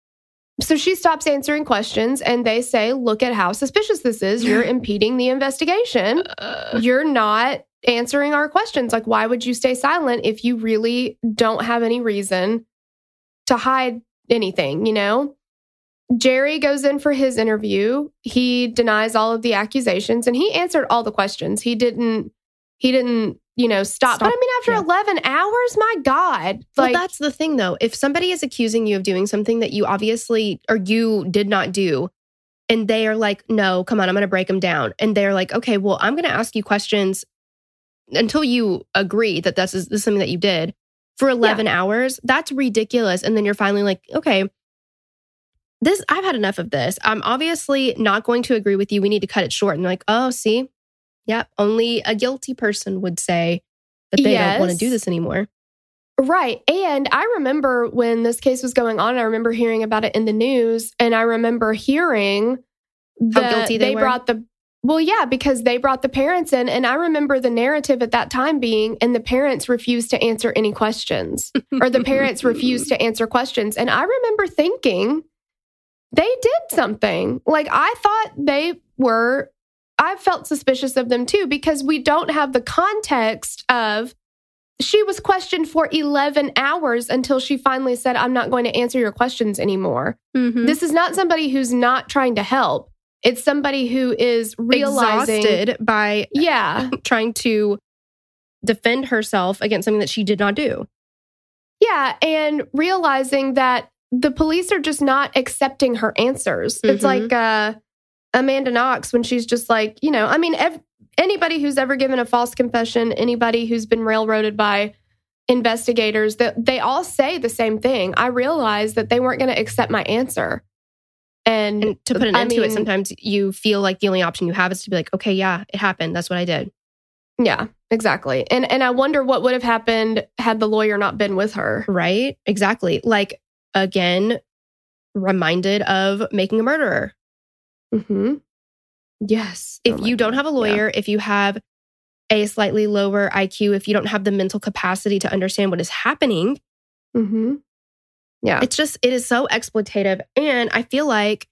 So she stops answering questions and they say, look at how suspicious this is. You're impeding the investigation. Uh, You're not answering our questions. Like, why would you stay silent if you really don't have any reason to hide anything, you know? Jerry goes in for his interview. He denies all of the accusations and he answered all the questions. He didn't, he didn't, you know, stop. stop. But I mean, after yeah. eleven hours, my God. Like, well, that's the thing, though. If somebody is accusing you of doing something that you obviously or you did not do, And they are like, no, come on, I'm going to break them down. And they're like, okay, well, I'm going to ask you questions until you agree that this is, this is something that you did for eleven yeah. hours. That's ridiculous. And then you're finally like, okay, this, I've had enough of this. I'm obviously not going to agree with you. We need to cut it short. And they're like, oh, see, yeah, only a guilty person would say that they yes. don't want to do this anymore. Right. And I remember when this case was going on, I remember hearing about it in the news. And I remember hearing that how guilty they, they were. brought the, well, yeah, because they brought the parents in. And I remember the narrative at that time being, and the parents refused to answer any questions, or the parents refused to answer questions. And I remember thinking they did something. Like, I thought they were, I felt suspicious of them too, because we don't have the context of, she was questioned for eleven hours until she finally said, I'm not going to answer your questions anymore. Mm-hmm. This is not somebody who's not trying to help. It's somebody who is realizing... exhausted by yeah. trying to defend herself against something that she did not do. Yeah, and realizing that the police are just not accepting her answers. Mm-hmm. It's like uh, Amanda Knox when she's just like, you know, I mean, ev- anybody who's ever given a false confession, anybody who's been railroaded by investigators, that they all say the same thing. I realized that they weren't going to accept my answer. And, and to put an I end mean, to it, sometimes you feel like the only option you have is to be like, okay, yeah, it happened. That's what I did. Yeah, exactly. And and I wonder what would have happened had the lawyer not been with her. Right? Exactly. Like, again, reminded of Making a Murderer. Mm-hmm. Yes. If oh you God. don't have a lawyer, yeah. if you have a slightly lower I Q, if you don't have the mental capacity to understand what is happening, mm-hmm. yeah, it's just, it is so exploitative. And I feel like,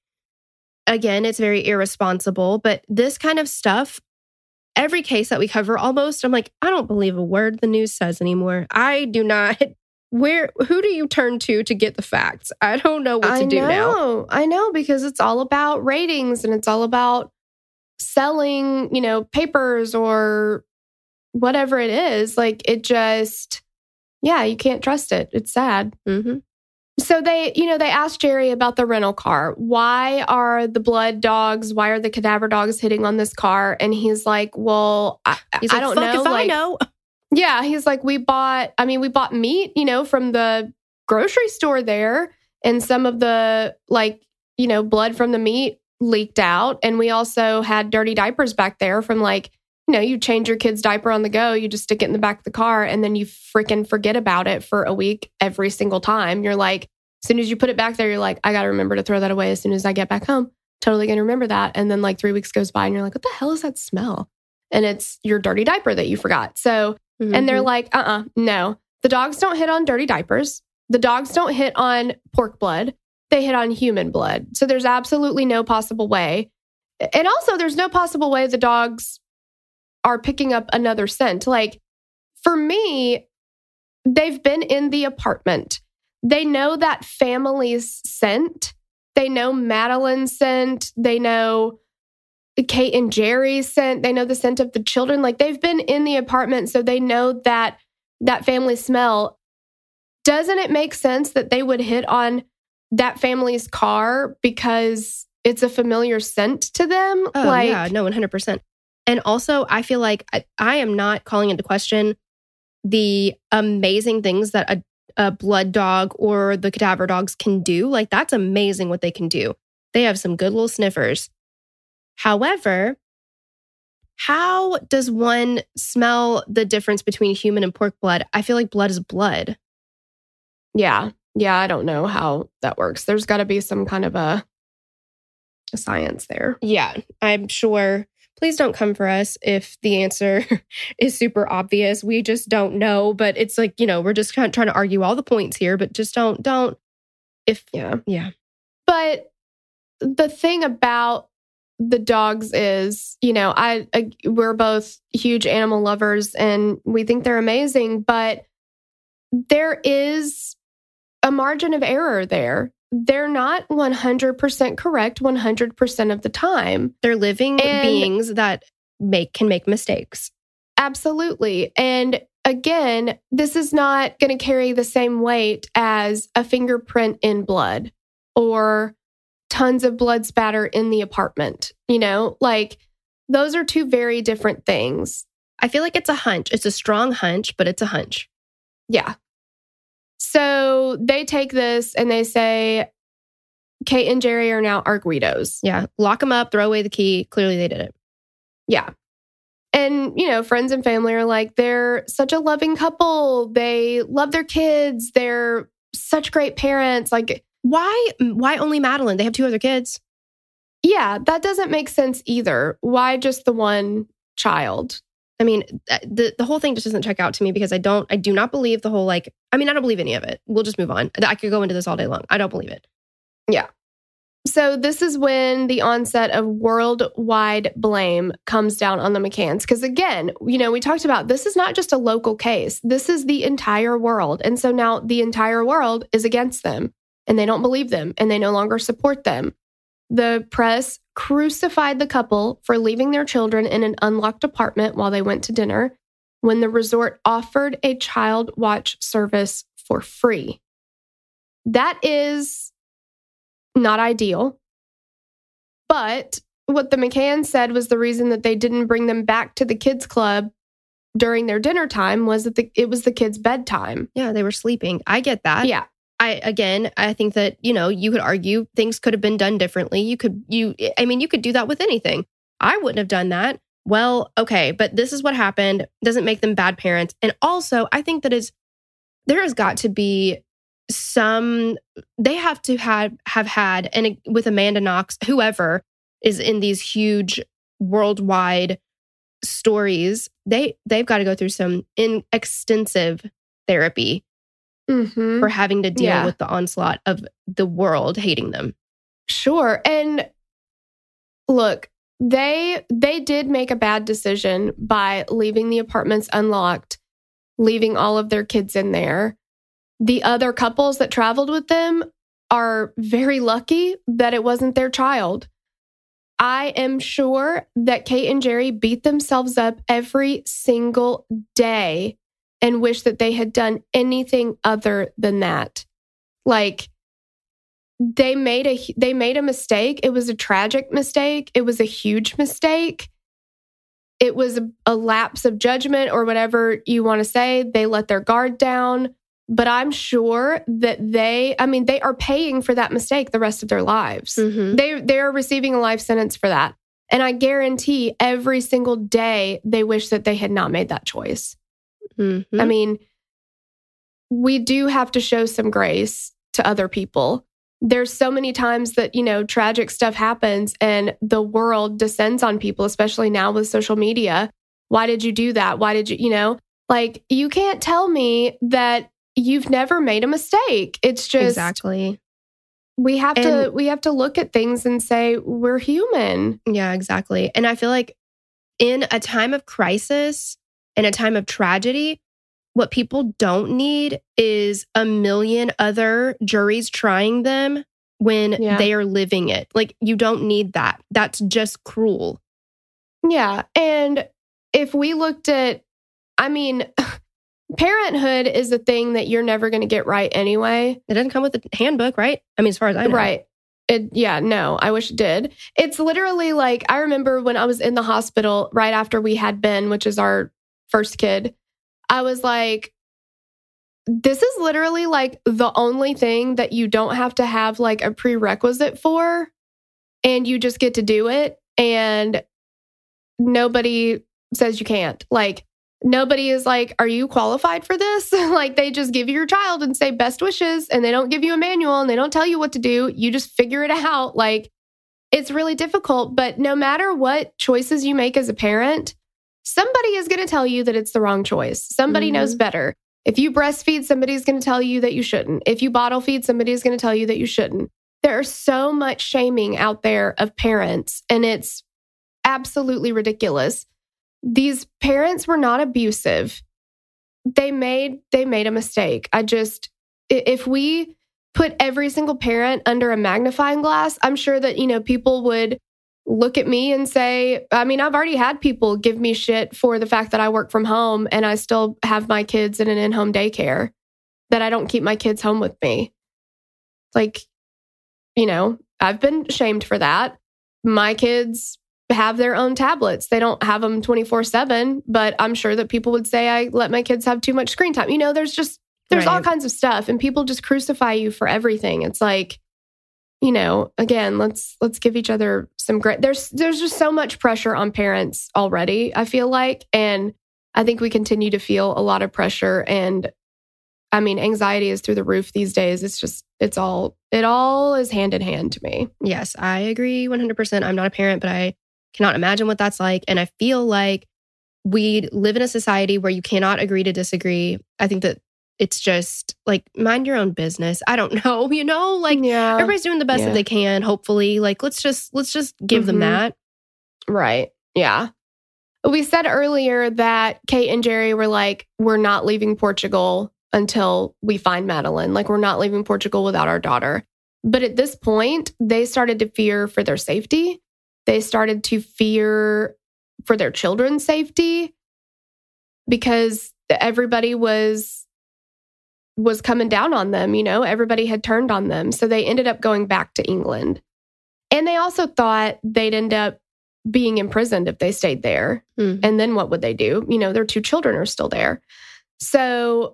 again, it's very irresponsible, but this kind of stuff, every case that we cover almost, I'm like, I don't believe a word the news says anymore. I do not. Where, who do you turn to to get the facts? I don't know what to I do know, now. I know, because it's all about ratings and it's all about selling, you know, papers or whatever it is. Like, it just, yeah, you can't trust it. It's sad. Mm-hmm. So they, you know, they asked Jerry about the rental car. Why are the blood dogs, why are the cadaver dogs hitting on this car? And he's like, well, I, he's I like, don't Fuck know. If like, I know. Yeah, he's like, we bought, I mean, we bought meat, you know, from the grocery store there. And some of the, like, you know, blood from the meat leaked out. And we also had dirty diapers back there from, like, you know, you change your kid's diaper on the go, you just stick it in the back of the car, and then you freaking forget about it for a week every single time. You're like, as soon as you put it back there, you're like, I got to remember to throw that away as soon as I get back home. Totally going to remember that. And then like three weeks goes by and you're like, what the hell is that smell? And it's your dirty diaper that you forgot. So, mm-hmm. and they're like, uh-uh, no. The dogs don't hit on dirty diapers. The dogs don't hit on pork blood. They hit on human blood. So there's absolutely no possible way. And also there's no possible way the dogs are picking up another scent. Like, for me, they've been in the apartment. They know that family's scent. They know Madeline's scent. They know Kate and Jerry's scent. They know the scent of the children. Like, they've been in the apartment, so they know that that family smell. Doesn't it make sense that they would hit on that family's car because it's a familiar scent to them? Oh, like, yeah, no, one hundred percent. And also, I feel like I, I am not calling into question the amazing things that a, a blood dog or the cadaver dogs can do. Like, that's amazing what they can do. They have some good little sniffers. However, how does one smell the difference between human and pork blood? I feel like blood is blood. Yeah. Yeah, I don't know how that works. There's got to be some kind of a, a science there. Yeah, I'm sure. Please don't come for us if the answer is super obvious. We just don't know. But it's like, you know, we're just kind of trying to argue all the points here, but just don't, don't. If, yeah. Yeah. But the thing about the dogs is, you know, I, I we're both huge animal lovers and we think they're amazing, but there is a margin of error there. They're not one hundred percent correct one hundred percent of the time. They're living and beings that make can make mistakes. Absolutely. And again, this is not going to carry the same weight as a fingerprint in blood or tons of blood spatter in the apartment. You know, like those are two very different things. I feel like it's a hunch. It's a strong hunch, but it's a hunch. Yeah. So they take this and they say, Kate and Jerry are now arguidos. Yeah. Lock them up, throw away the key. Clearly they did it. Yeah. And, you know, friends and family are like, they're such a loving couple. They love their kids. They're such great parents. Like, why, why only Madeline? They have two other kids. Yeah, that doesn't make sense either. Why just the one child? I mean, the, the whole thing just doesn't check out to me because I don't, I do not believe the whole, like, I mean, I don't believe any of it. We'll just move on. I could go into this all day long. I don't believe it. Yeah. So this is when the onset of worldwide blame comes down on the McCanns. Because again, you know, we talked about this is not just a local case. This is the entire world. And so now the entire world is against them and they don't believe them and they no longer support them. The press crucified the couple for leaving their children in an unlocked apartment while they went to dinner when the resort offered a child watch service for free. That is not ideal. But what the McCanns said was the reason that they didn't bring them back to the kids' club during their dinner time was that the, it was the kids' bedtime. Yeah, they were sleeping. I get that. Yeah. I, again, I think that, you know, you could argue things could have been done differently. You could, you, I mean, you could do that with anything. I wouldn't have done that. Well, okay, but this is what happened. Doesn't make them bad parents. And also, I think that is, there has got to be some, they have to have, have had, and with Amanda Knox, whoever is in these huge worldwide stories, they, they've got to go through some in extensive therapy. Mm-hmm. For having to deal yeah. with the onslaught of the world hating them. Sure. And look, they they did make a bad decision by leaving the apartments unlocked, leaving all of their kids in there. The other couples that traveled with them are very lucky that it wasn't their child. I am sure that Kate and Jerry beat themselves up every single day and wish that they had done anything other than that. Like, they made a they made a mistake. It was a tragic mistake. It was a huge mistake. It was a, a lapse of judgment or whatever you want to say. They let their guard down. But I'm sure that they, I mean, they are paying for that mistake the rest of their lives. Mm-hmm. They they are receiving a life sentence for that. And I guarantee every single day they wish that they had not made that choice. Mm-hmm. I mean, we do have to show some grace to other people. There's so many times that, you know, tragic stuff happens and the world descends on people, especially now with social media. Why did you do that? Why did you, you know, like, you can't tell me that you've never made a mistake. It's just, exactly. We have and, to, we have to look at things and say, we're human. Yeah, exactly. And I feel like in a time of crisis, in a time of tragedy, what people don't need is a million other juries trying them when yeah. they are living it. Like, you don't need that. That's just cruel. Yeah. And if we looked at, I mean, parenthood is a thing that you're never going to get right anyway. It doesn't come with a handbook, right? I mean, as far as I know. Right. It, yeah, no, I wish it did. It's literally like, I remember when I was in the hospital right after we had Ben, which is our first kid, I was like, this is literally like the only thing that you don't have to have like a prerequisite for, and you just get to do it. And nobody says you can't. Like, nobody is like, are you qualified for this? Like, they just give you your child and say best wishes, and they don't give you a manual and they don't tell you what to do. You just figure it out. Like, it's really difficult, but no matter what choices you make as a parent, somebody is going to tell you that it's the wrong choice. Somebody mm-hmm. knows better. If you breastfeed, somebody's going to tell you that you shouldn't. If you bottle feed, somebody's going to tell you that you shouldn't. There's so much shaming out there of parents, and it's absolutely ridiculous. These parents were not abusive. They made they made a mistake. I just, if we put every single parent under a magnifying glass, I'm sure that, you know, people would look at me and say, I mean, I've already had people give me shit for the fact that I work from home and I still have my kids in an in-home daycare, that I don't keep my kids home with me. Like, you know, I've been shamed for that. My kids have their own tablets. They don't have them twenty-four seven, but I'm sure that people would say I let my kids have too much screen time. You know, there's just, there's right. all kinds of stuff, and people just crucify you for everything. It's like, you know, again, let's let's give each other some great. There's there's just so much pressure on parents already, I feel like, and I think we continue to feel a lot of pressure. And I mean, anxiety is through the roof these days. It's just, it's all, it all is hand in hand to me. Yes, I agree one hundred percent. I'm not a parent, but I cannot imagine what that's like. And I feel like we live in a society where you cannot agree to disagree. I think that it's just like, mind your own business. I don't know, you know, like yeah. everybody's doing the best yeah. that they can, hopefully. Like, let's just, let's just give mm-hmm. them that. Right. Yeah. We said earlier that Kate and Jerry were like, we're not leaving Portugal until we find Madeline. Like, we're not leaving Portugal without our daughter. But at this point, they started to fear for their safety. They started to fear for their children's safety because everybody was was coming down on them, you know, everybody had turned on them. So they ended up going back to England. And they also thought they'd end up being imprisoned if they stayed there. Mm. And then what would they do? You know, their two children are still there. So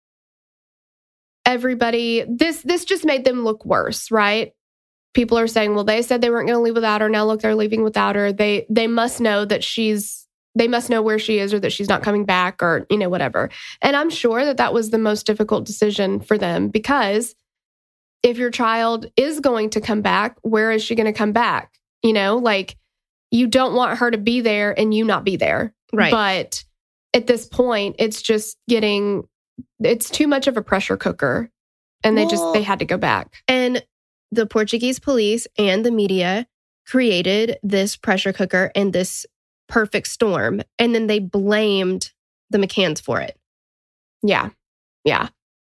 everybody, this this just made them look worse, right? People are saying, well, they said they weren't going to leave without her. Now look, they're leaving without her. They they must know that she's, they must know where she is or that she's not coming back or, you know, whatever. And I'm sure that that was the most difficult decision for them, because if your child is going to come back, where is she going to come back? You know, like, you don't want her to be there and you not be there. Right. But at this point, it's just getting, it's too much of a pressure cooker. And they well, just, they had to go back. And the Portuguese police and the media created this pressure cooker and this perfect storm. And then they blamed the McCanns for it. Yeah. Yeah.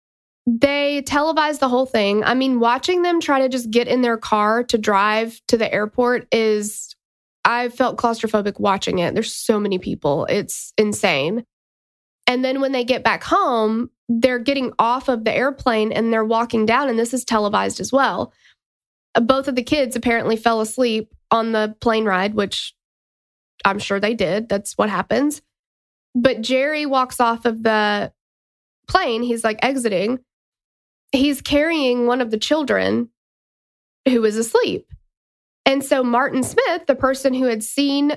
They televised the whole thing. I mean, watching them try to just get in their car to drive to the airport is, I felt claustrophobic watching it. There's so many people. It's insane. And then when they get back home, they're getting off of the airplane and they're walking down, and this is televised as well. Both of the kids apparently fell asleep on the plane ride, which I'm sure they did. That's what happens. But Jerry walks off of the plane. He's like exiting. He's carrying one of the children who is asleep. And so Martin Smith, the person who had seen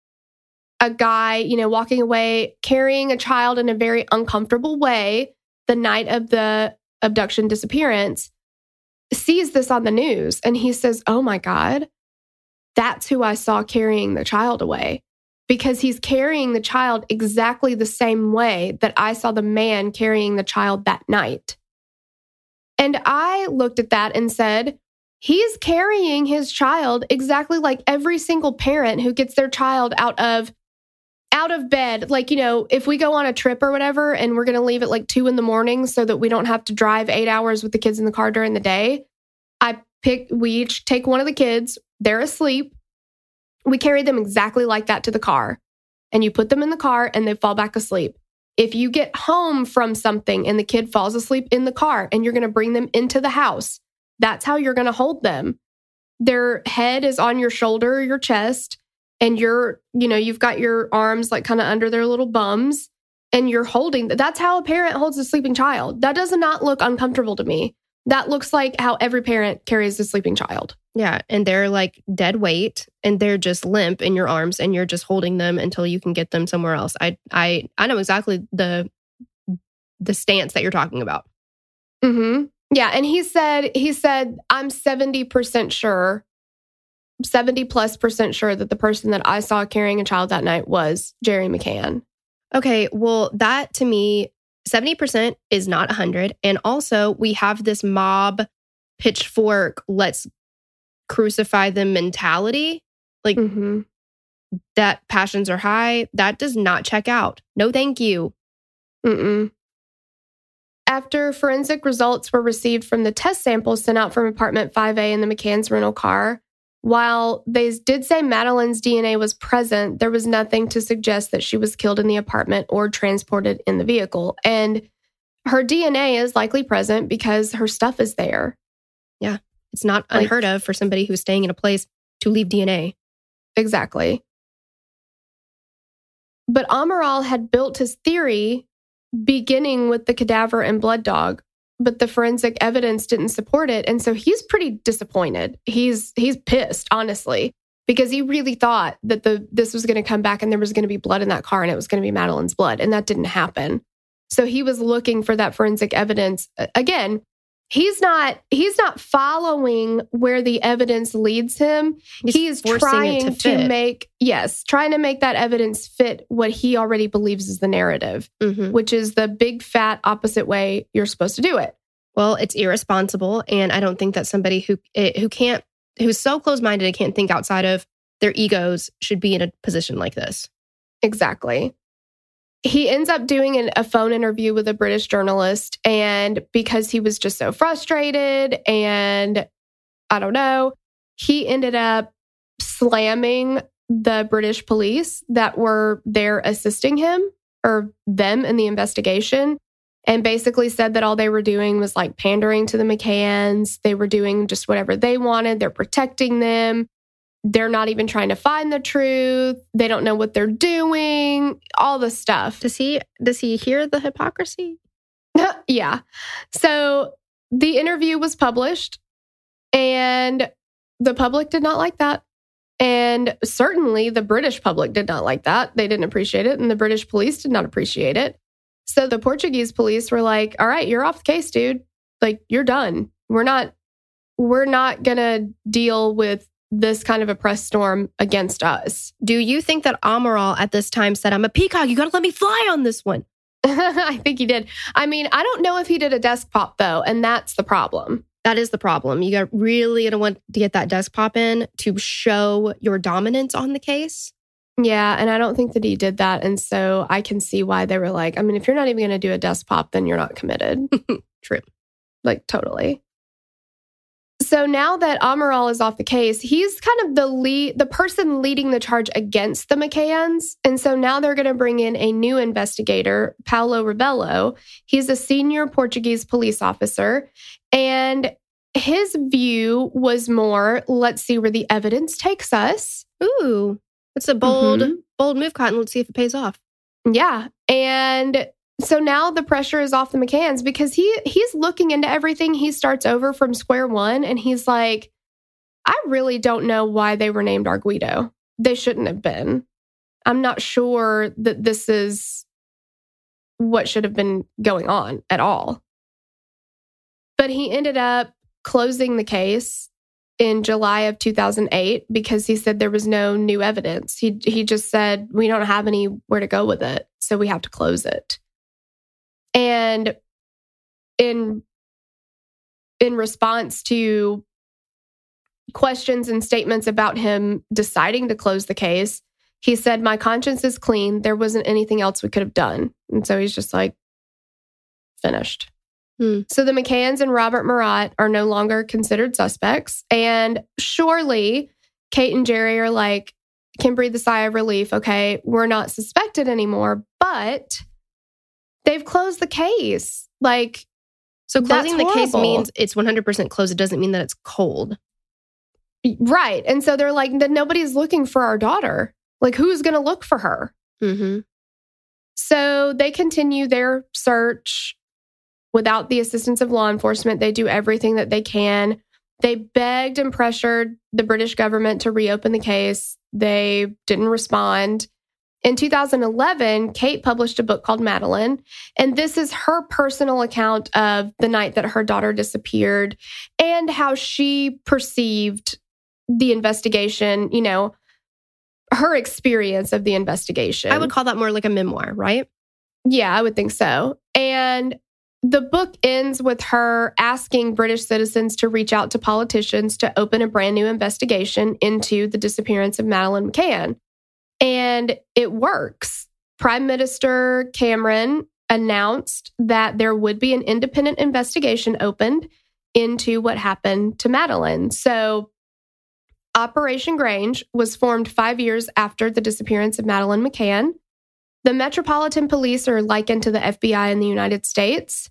a guy, you know, walking away, carrying a child in a very uncomfortable way the night of the abduction disappearance, sees this on the news. And he says, oh my God, that's who I saw carrying the child away. Because he's carrying the child exactly the same way that I saw the man carrying the child that night. And I looked at that and said, he's carrying his child exactly like every single parent who gets their child out of out of bed. Like, you know, if we go on a trip or whatever, and we're going to leave at like two in the morning so that we don't have to drive eight hours with the kids in the car during the day. I pick, we each take one of the kids. They're asleep. We carry them exactly like that to the car, and you put them in the car and they fall back asleep. If you get home from something and the kid falls asleep in the car and you're going to bring them into the house, that's how you're going to hold them. Their head is on your shoulder or your chest, and you're, you know, you've got your arms like kind of under their little bums, and you're holding. That's how a parent holds a sleeping child. That does not look uncomfortable to me. That looks like how every parent carries a sleeping child. Yeah. And they're like dead weight, and they're just limp in your arms, and you're just holding them until you can get them somewhere else. I I I know exactly the the stance that you're talking about. Mm-hmm. Yeah. And he said, he said, I'm seventy percent sure, seventy plus percent sure that the person that I saw carrying a child that night was Jerry McCann. Okay. Well, that to me, seventy percent is not one hundred. And also, we have this mob pitchfork, let's crucify them mentality. Like, mm-hmm. that passions are high. That does not check out. No, thank you. Mm-mm. After forensic results were received from the test samples sent out from apartment five A in the McCann's rental car, while they did say Madeline's D N A was present, there was nothing to suggest that she was killed in the apartment or transported in the vehicle. And her D N A is likely present because her stuff is there. Yeah. It's not like, unheard of for somebody who's staying in a place to leave D N A. Exactly. But Amaral had built his theory beginning with the cadaver and blood dog, but the forensic evidence didn't support it. And so he's pretty disappointed. He's he's pissed, honestly, because he really thought that the this was going to come back and there was going to be blood in that car and it was going to be Madeleine's blood. And that didn't happen. So he was looking for that forensic evidence. Again, he's not he's not following where the evidence leads him. He's he is trying to, to make, yes, trying to make that evidence fit what he already believes is the narrative, mm-hmm. which is the big, fat, opposite way you're supposed to do it. Well, it's irresponsible. And I don't think that somebody who who can't, who's so close-minded and can't think outside of their egos should be in a position like this. Exactly. He ends up doing an, a phone interview with a British journalist, and because he was just so frustrated and I don't know, he ended up slamming the British police that were there assisting him or them in the investigation, and basically said that all they were doing was like pandering to the McCanns. They were doing just whatever they wanted. They're protecting them. They're not even trying to find the truth. They don't know what they're doing, all this stuff. Does he does he hear the hypocrisy? Yeah. So the interview was published and the public did not like that. And certainly the British public did not like that. They didn't appreciate it. And the British police did not appreciate it. So the Portuguese police were like, all right, you're off the case, dude. Like, you're done. We're not, we're not going to deal with this kind of a press storm against us. Do you think that Amaral at this time said, I'm a peacock, you got to let me fly on this one? I think he did. I mean, I don't know if he did a desk pop, though, and that's the problem. That is the problem. You got really going to want to get that desk pop in to show your dominance on the case. Yeah, and I don't think that he did that. And so I can see why they were like, I mean, if you're not even going to do a desk pop, then you're not committed. True. Like, totally. So now that Amaral is off the case, he's kind of the lead, the person leading the charge against the McCanns. And so now they're going to bring in a new investigator, Paulo Rebelo. He's a senior Portuguese police officer. And his view was more, let's see where the evidence takes us. Ooh, that's a bold, mm-hmm. bold move, Cotton. Let's see if it pays off. Yeah. And so now the pressure is off the McCanns because he he's looking into everything. He starts over from square one and he's like, I really don't know why they were named Arguido. They shouldn't have been. I'm not sure that this is what should have been going on at all. But he ended up closing the case in July of two thousand eight because he said there was no new evidence. He he just said, we don't have anywhere to go with it, so we have to close it. And in, in response to questions and statements about him deciding to close the case, he said, my conscience is clean. There wasn't anything else we could have done. And so he's just like, finished. Hmm. So the McCanns and Robert Murat are no longer considered suspects. And surely Kate and Jerry are like, can breathe a sigh of relief. Okay, we're not suspected anymore, but they've closed the case. Like, so closing the case horrible. means it's one hundred percent closed. It doesn't mean that it's cold. Right. And so they're like, then nobody's looking for our daughter. Like, who's going to look for her? Mm-hmm. So they continue their search without the assistance of law enforcement. They do everything that they can. They begged and pressured the British government to reopen the case. They didn't respond. In two thousand eleven, Kate published a book called Madeleine, and this is her personal account of the night that her daughter disappeared and how she perceived the investigation, you know, her experience of the investigation. I would call that more like a memoir, right? Yeah, I would think so. And the book ends with her asking British citizens to reach out to politicians to open a brand new investigation into the disappearance of Madeleine McCann. And it works. Prime Minister Cameron announced that there would be an independent investigation opened into what happened to Madeleine. So Operation Grange was formed five years after the disappearance of Madeleine McCann. The Metropolitan Police are likened to the F B I in the United States.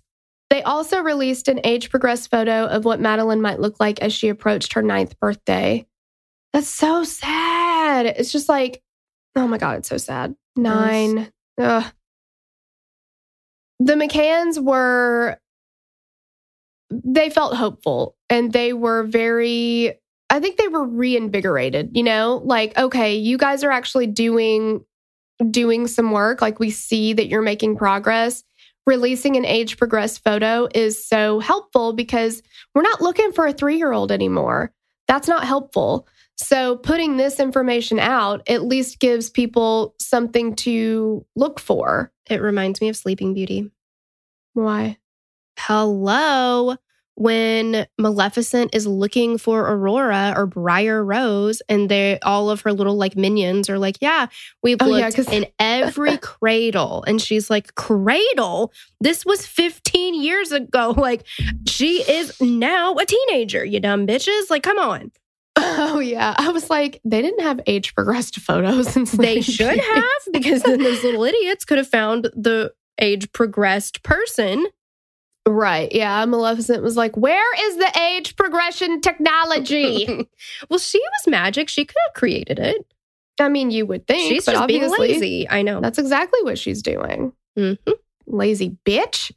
They also released an age-progressed photo of what Madeleine might look like as she approached her ninth birthday. That's so sad. It's just like, oh my God, it's so sad. Nine. Ugh. The McCanns were, they felt hopeful and they were very, I think they were reinvigorated, you know, like, okay, you guys are actually doing, doing some work. Like we see that you're making progress. Releasing an age progressed photo is so helpful because we're not looking for a three-year-old anymore. That's not helpful. So putting this information out at least gives people something to look for. It reminds me of Sleeping Beauty. Why? Hello. When Maleficent is looking for Aurora or Briar Rose, and they all of her little like minions are like, yeah, we've oh, looked yeah, in every cradle. And she's like, cradle? This was fifteen years ago. Like, she is now a teenager, you dumb bitches. Like, come on. Oh, yeah. I was like, they didn't have age progressed photos. In they should have, because then those little idiots could have found the age progressed person. Right. Yeah. Maleficent was like, where is the age progression technology? Well, she was magic. She could have created it. I mean, you would think. She's but just being obviously, lazy. I know. That's exactly what she's doing. Mm-hmm. Lazy bitch.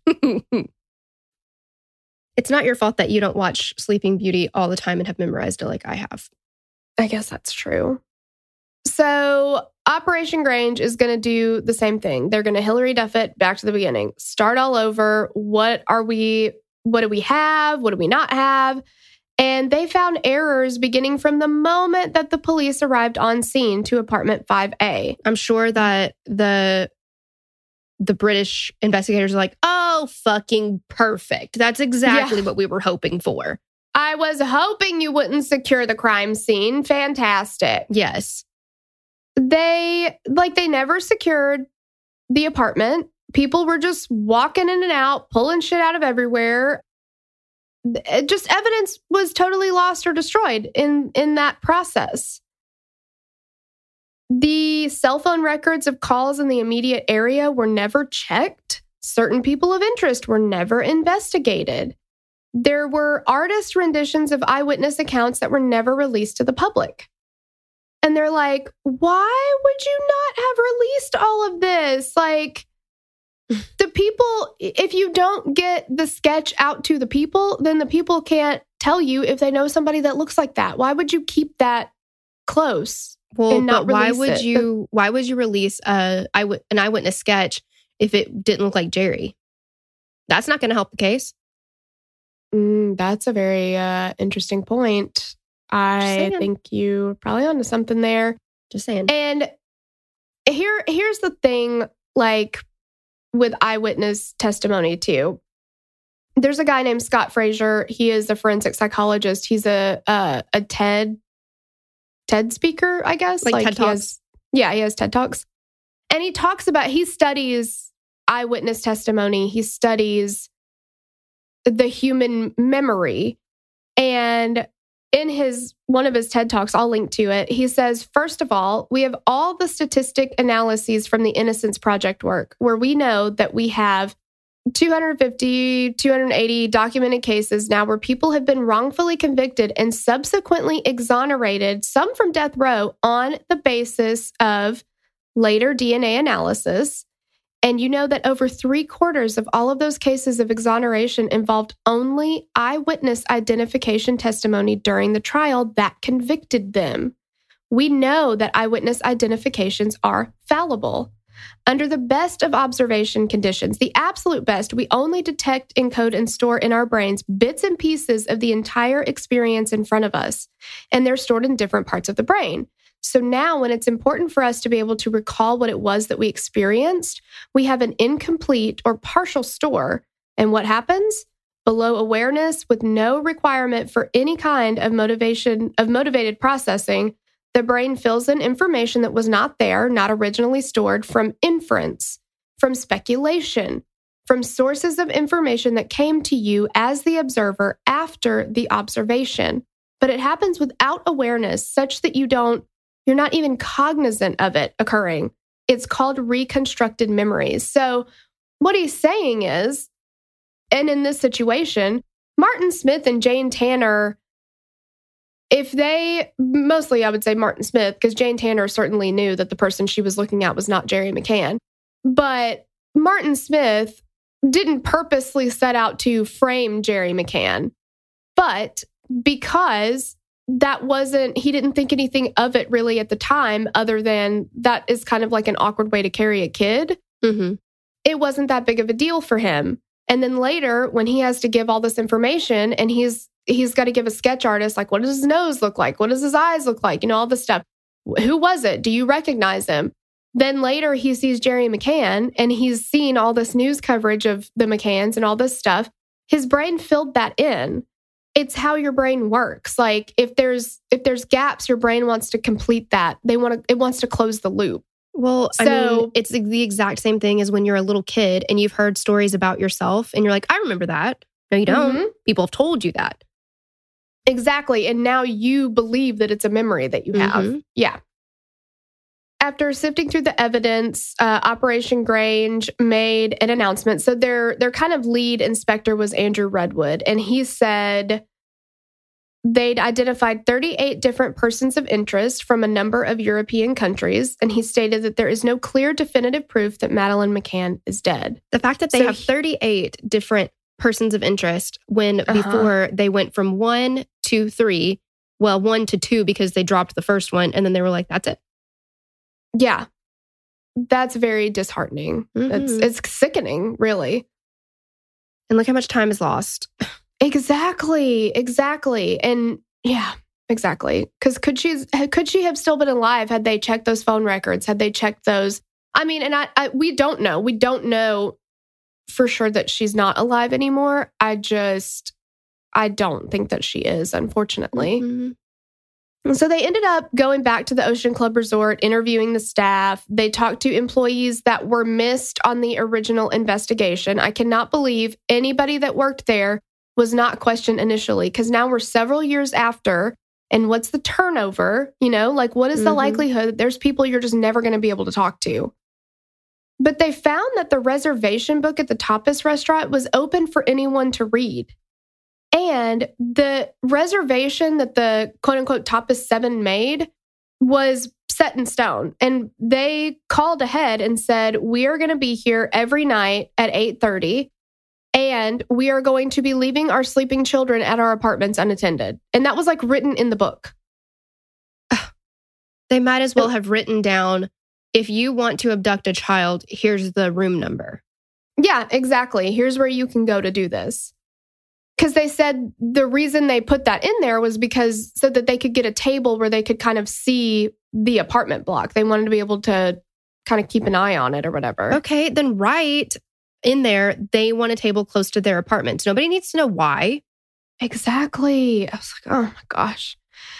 It's not your fault that you don't watch Sleeping Beauty all the time and have memorized it like I have. I guess that's true. So Operation Grange is going to do the same thing. They're going to Hillary Duff it back to the beginning. Start all over. What are we, what do we have? What do we not have? And they found errors beginning from the moment that the police arrived on scene to apartment five A. I'm sure that the the British investigators are like, oh, fucking perfect. That's exactly yeah. what we were hoping for. I was hoping you wouldn't secure the crime scene. Fantastic. Yes. They, like, they never secured the apartment. People were just walking in and out, pulling shit out of everywhere. It just evidence was totally lost or destroyed in, in that process. The cell phone records of calls in the immediate area were never checked. Certain people of interest were never investigated. There were artist renditions of eyewitness accounts that were never released to the public. And they're like, why would you not have released all of this? Like, the people, if you don't get the sketch out to the people, then the people can't tell you if they know somebody that looks like that. Why would you keep that close? Well, and not but why release would it? you? Why would you release a eyewit- an eyewitness sketch if it didn't look like Jerry? That's not going to help the case. Mm, that's a very uh, interesting point. I think you're probably onto something there. Just saying. And here, here's the thing, like with eyewitness testimony too. There's a guy named Scott Fraser. He is a forensic psychologist. He's a a, a TED TED speaker, I guess. Like, like TED he Talks. Has, yeah, he has TED Talks. And he talks about, he studies eyewitness testimony. He studies the human memory. And in his one of his TED Talks, I'll link to it, he says, first of all, we have all the statistic analyses from the Innocence Project work, where we know that we have two hundred fifty, two hundred eighty documented cases now where people have been wrongfully convicted and subsequently exonerated, some from death row, on the basis of later D N A analysis. And you know that over three quarters of all of those cases of exoneration involved only eyewitness identification testimony during the trial that convicted them. We know that eyewitness identifications are fallible. Under the best of observation conditions, the absolute best, we only detect, encode, and store in our brains bits and pieces of the entire experience in front of us, and they're stored in different parts of the brain. So now when it's important for us to be able to recall what it was that we experienced, we have an incomplete or partial store. And what happens? Below awareness, with no requirement for any kind of motivation, of motivated processing, the brain fills in information that was not there, not originally stored, from inference, from speculation, from sources of information that came to you as the observer after the observation. But it happens without awareness, such that you don't, you're not even cognizant of it occurring. It's called reconstructed memories. So what he's saying is, And in this situation, Martin Smith and Jane Tanner, if they, mostly I would say Martin Smith, because Jane Tanner certainly knew that the person she was looking at was not Jerry McCann. But Martin Smith didn't purposely set out to frame Jerry McCann. But because that wasn't, he didn't think anything of it really at the time, other than that is kind of like an awkward way to carry a kid. Mm-hmm. It wasn't that big of a deal for him. And then later, when he has to give all this information and he's he's got to give a sketch artist, like, what does his nose look like? What does his eyes look like? You know, all this stuff. Who was it? Do you recognize him? Then later he sees Jerry McCann and he's seen all this news coverage of the McCanns and all this stuff. His brain filled that in. It's how your brain works. Like if there's if there's gaps, your brain wants to complete that. They want to it wants to close the loop. Well, so, I mean, it's the exact same thing as when you're a little kid and you've heard stories about yourself and you're like, I remember that. No, you don't. Mm-hmm. People have told you that. Exactly. And now you believe that it's a memory that you have. Mm-hmm. Yeah. After sifting through the evidence, uh, Operation Grange made an announcement. So their their kind of lead inspector was Andrew Redwood. And he said they'd identified thirty-eight different persons of interest from a number of European countries. And he stated that there is no clear definitive proof that Madeleine McCann is dead. The fact that they so have thirty-eight different persons of interest when uh-huh. before they went from one to three, well, one to two because they dropped the first one. And then they were like, that's it. Yeah, that's very disheartening. Mm-hmm. It's, it's sickening, really. And look how much time is lost. Exactly, exactly. And yeah, exactly. Because could she could she have still been alive had they checked those phone records? Had they checked those? I mean, and I, I we don't know. We don't know for sure that she's not alive anymore. I just, I don't think that she is, unfortunately. Mm-hmm. So they ended up going back to the Ocean Club Resort, interviewing the staff. They talked to employees that were missed on the original investigation. I cannot believe anybody that worked there was not questioned initially, because now we're several years after. And what's the turnover? You know, like what is the mm-hmm. likelihood that there's people you're just never going to be able to talk to? But they found that the reservation book at the Tapas restaurant was open for anyone to read. And the reservation that the quote-unquote Tapas seven made was set in stone. And they called ahead and said, we are going to be here every night at eight thirty, and we are going to be leaving our sleeping children at our apartments unattended. And that was like written in the book. They might as well have written down, if you want to abduct a child, here's the room number. Yeah, exactly. Here's where you can go to do this. Because they said the reason they put that in there was because so that they could get a table where they could kind of see the apartment block. They wanted to be able to kind of keep an eye on it or whatever. Okay, then right in there, they want a table close to their apartments. Nobody needs to know why. Exactly. I was like, oh my gosh.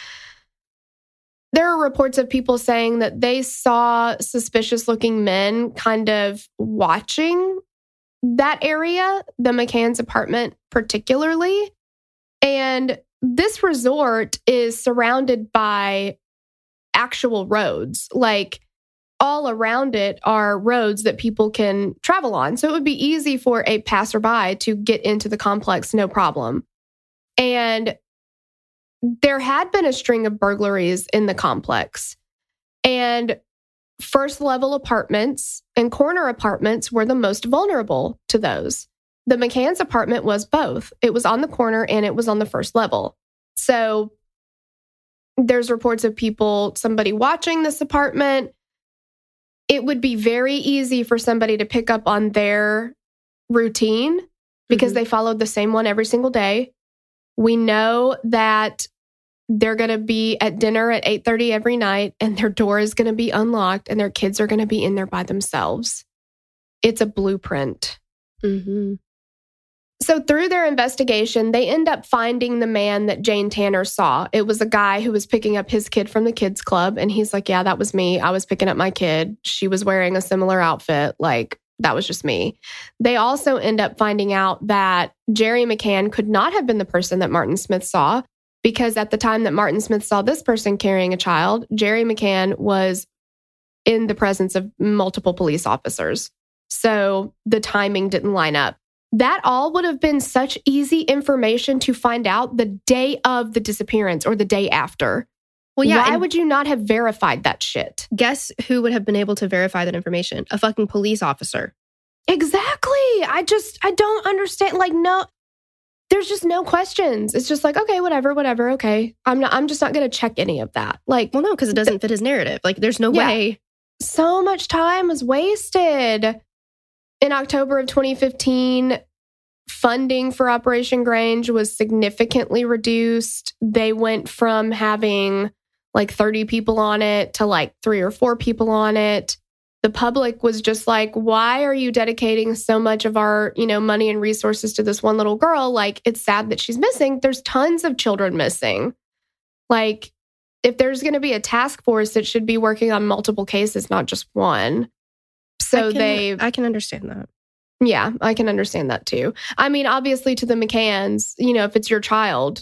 There are reports of people saying that they saw suspicious looking men kind of watching that area, the McCann's apartment particularly. And this resort is surrounded by actual roads. Like all around it are roads that people can travel on. So it would be easy for a passerby to get into the complex, no problem. And there had been a string of burglaries in the complex. And first level apartments and corner apartments were the most vulnerable to those. The McCann's apartment was both. It was on the corner and it was on the first level. So there's reports of people, somebody watching this apartment. It would be very easy for somebody to pick up on their routine because mm-hmm. they followed the same one every single day. We know that they're going to be at dinner at eight thirty every night and their door is going to be unlocked and their kids are going to be in there by themselves. It's a blueprint. Mm-hmm. So through their investigation, they end up finding the man that Jane Tanner saw. It was a guy who was picking up his kid from the kids club. And he's like, yeah, that was me. I was picking up my kid. She was wearing a similar outfit. Like, that was just me. They also end up finding out that Jerry McCann could not have been the person that Martin Smith saw, because at the time that Martin Smith saw this person carrying a child, Jerry McCann was in the presence of multiple police officers. So the timing didn't line up. That all would have been such easy information to find out the day of the disappearance or the day after. Well, yeah. Why would you not have verified that shit? Guess who would have been able to verify that information? A fucking police officer. Exactly. I just, I don't understand. Like, no, there's just no questions. It's just like, okay, whatever, whatever. Okay. I'm not, I'm just not going to check any of that. Like, well, no, because it doesn't fit his narrative. Like, there's no yeah. way. So much time was wasted. In October of twenty fifteen, funding for Operation Grange was significantly reduced. They went from having like thirty people on it to like three or four people on it. The public was just like, why are you dedicating so much of our, you know, money and resources to this one little girl? Like, it's sad that she's missing. There's tons of children missing. Like, if there's going to be a task force, it should be working on multiple cases, not just one. So I can, they... I can understand that. Yeah, I can understand that too. I mean, obviously to the McCanns, you know, if it's your child,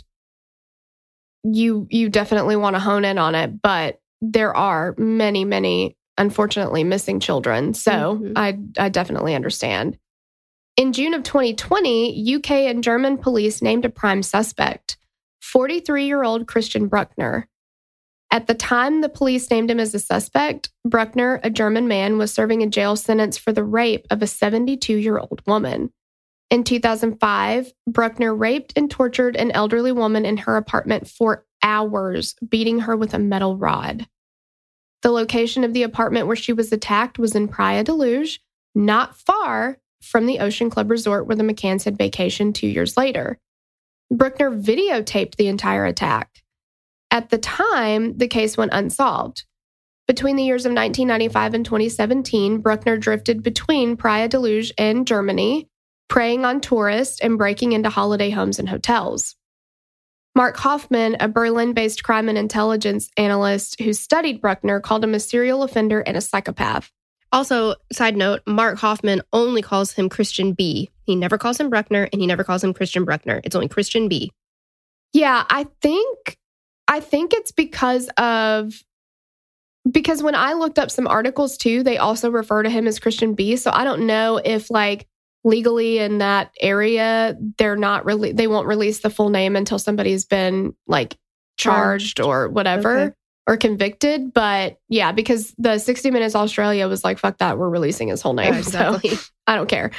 you you definitely want to hone in on it. But there are many, many, unfortunately, missing children. So mm-hmm. I I definitely understand. In June of twenty twenty, U K and German police named a prime suspect, forty-three-year-old Christian Bruckner. At the time the police named him as a suspect, Bruckner, a German man, was serving a jail sentence for the rape of a seventy-two-year-old woman. In two thousand five, Bruckner raped and tortured an elderly woman in her apartment for hours, beating her with a metal rod. The location of the apartment where she was attacked was in Praia de Luz, not far from the Ocean Club Resort where the McCanns had vacationed two years later. Bruckner videotaped the entire attack. At the time, the case went unsolved. Between the years of nineteen ninety-five and twenty seventeen, Bruckner drifted between Praia de Luz and Germany, preying on tourists and breaking into holiday homes and hotels. Mark Hoffman, a Berlin-based crime and intelligence analyst who studied Bruckner, called him a serial offender and a psychopath. Also, side note, Mark Hoffman only calls him Christian B. He never calls him Bruckner, and he never calls him Christian Bruckner. It's only Christian B. Yeah, I think... I think it's because of, because when I looked up some articles too, they also refer to him as Christian B. So I don't know if like legally in that area, they're not really, they won't release the full name until somebody's been like charged, charged. or whatever okay. or convicted. But yeah, because the sixty minutes Australia was like, fuck that, we're releasing his whole name. Yeah, exactly. So I don't care.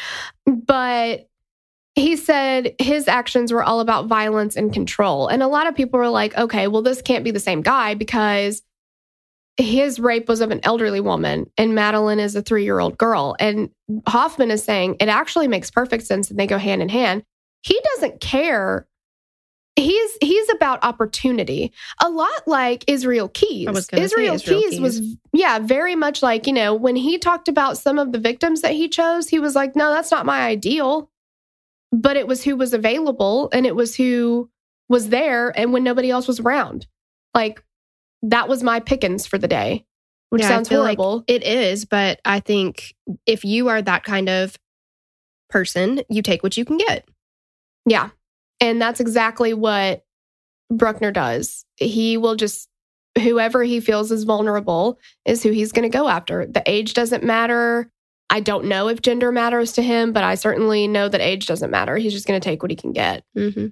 But he said his actions were all about violence and control. And a lot of people were like, okay, well, this can't be the same guy because his rape was of an elderly woman and Madeleine is a three-year-old girl. And Hoffman is saying it actually makes perfect sense and they go hand in hand. He doesn't care. He's he's about opportunity. A lot like Israel Keys. I was gonna Israel, say Israel Keys, Keys was, yeah, very much like, you know, when he talked about some of the victims that he chose, he was like, no, that's not my ideal. But it was who was available and it was who was there and when nobody else was around. Like, that was my pickings for the day, which yeah, sounds horrible. Like it is, but I think if you are that kind of person, you take what you can get. Yeah. And that's exactly what Bruckner does. He will just, whoever he feels is vulnerable is who he's going to go after. The age doesn't matter. I don't know if gender matters to him, but I certainly know that age doesn't matter. He's just going to take what he can get. Mm-hmm.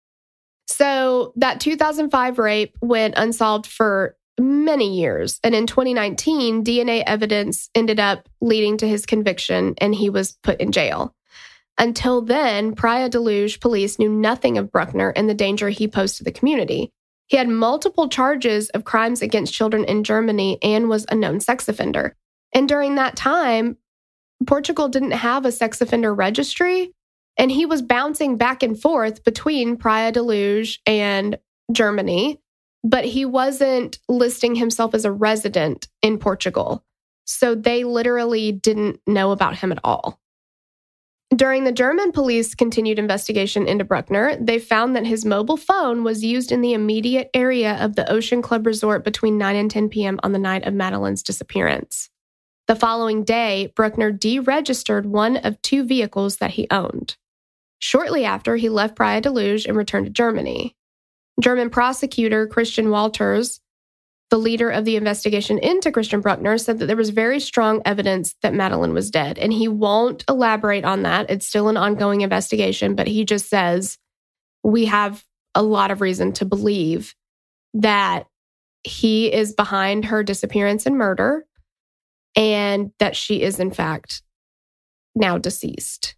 So that two thousand five rape went unsolved for many years. And in twenty nineteen, D N A evidence ended up leading to his conviction and he was put in jail. Until then, Praia de Luz police knew nothing of Bruckner and the danger he posed to the community. He had multiple charges of crimes against children in Germany and was a known sex offender. And during that time, Portugal didn't have a sex offender registry, and he was bouncing back and forth between Praia de Luz and Germany, but he wasn't listing himself as a resident in Portugal. So they literally didn't know about him at all. During the German police continued investigation into Bruckner, they found that his mobile phone was used in the immediate area of the Ocean Club Resort between nine and ten p.m. on the night of Madeleine's disappearance. The following day, Bruckner deregistered one of two vehicles that he owned. Shortly after, he left Praia de Luz and returned to Germany. German prosecutor Christian Walters the leader of the investigation into Christian Bruckner, said that there was very strong evidence that Madeleine was dead. And he won't elaborate on that. It's still an ongoing investigation, but he just says, we have a lot of reason to believe that he is behind her disappearance and murder, and that she is, in fact, now deceased.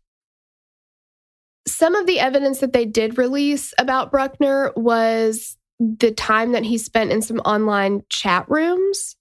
Some of the evidence that they did release about Bruckner was the time that he spent in some online chat rooms.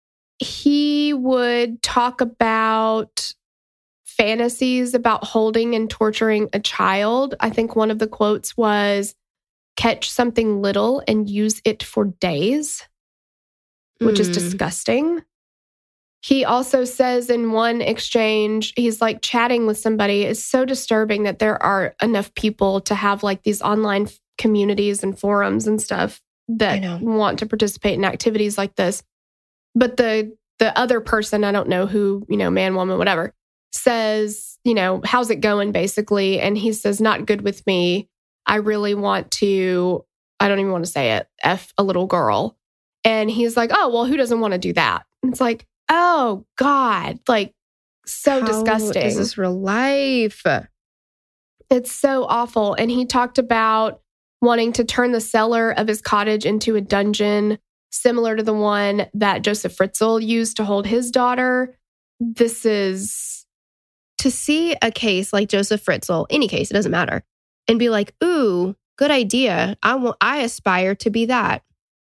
He would talk about fantasies about holding and torturing a child. I think one of the quotes was, catch something little and use it for days, which mm. is disgusting. He also says in one exchange, he's like chatting with somebody. It's so disturbing that there are enough people to have like these online f- communities and forums and stuff that want to participate in activities like this. But the the other person, I don't know who, you know, man, woman, whatever, says, you know, how's it going, basically? And he says, not good with me. I really want to, I don't even want to say it, F a little girl. And he's like, oh, well, who doesn't want to do that? And it's like, oh, God, like so How disgusting. Is this real life? It's so awful. And he talked about wanting to turn the cellar of his cottage into a dungeon, similar to the one that Joseph Fritzl used to hold his daughter. This is... To see a case like Joseph Fritzl, any case, it doesn't matter, and be like, ooh, good idea. I want, I aspire to be that.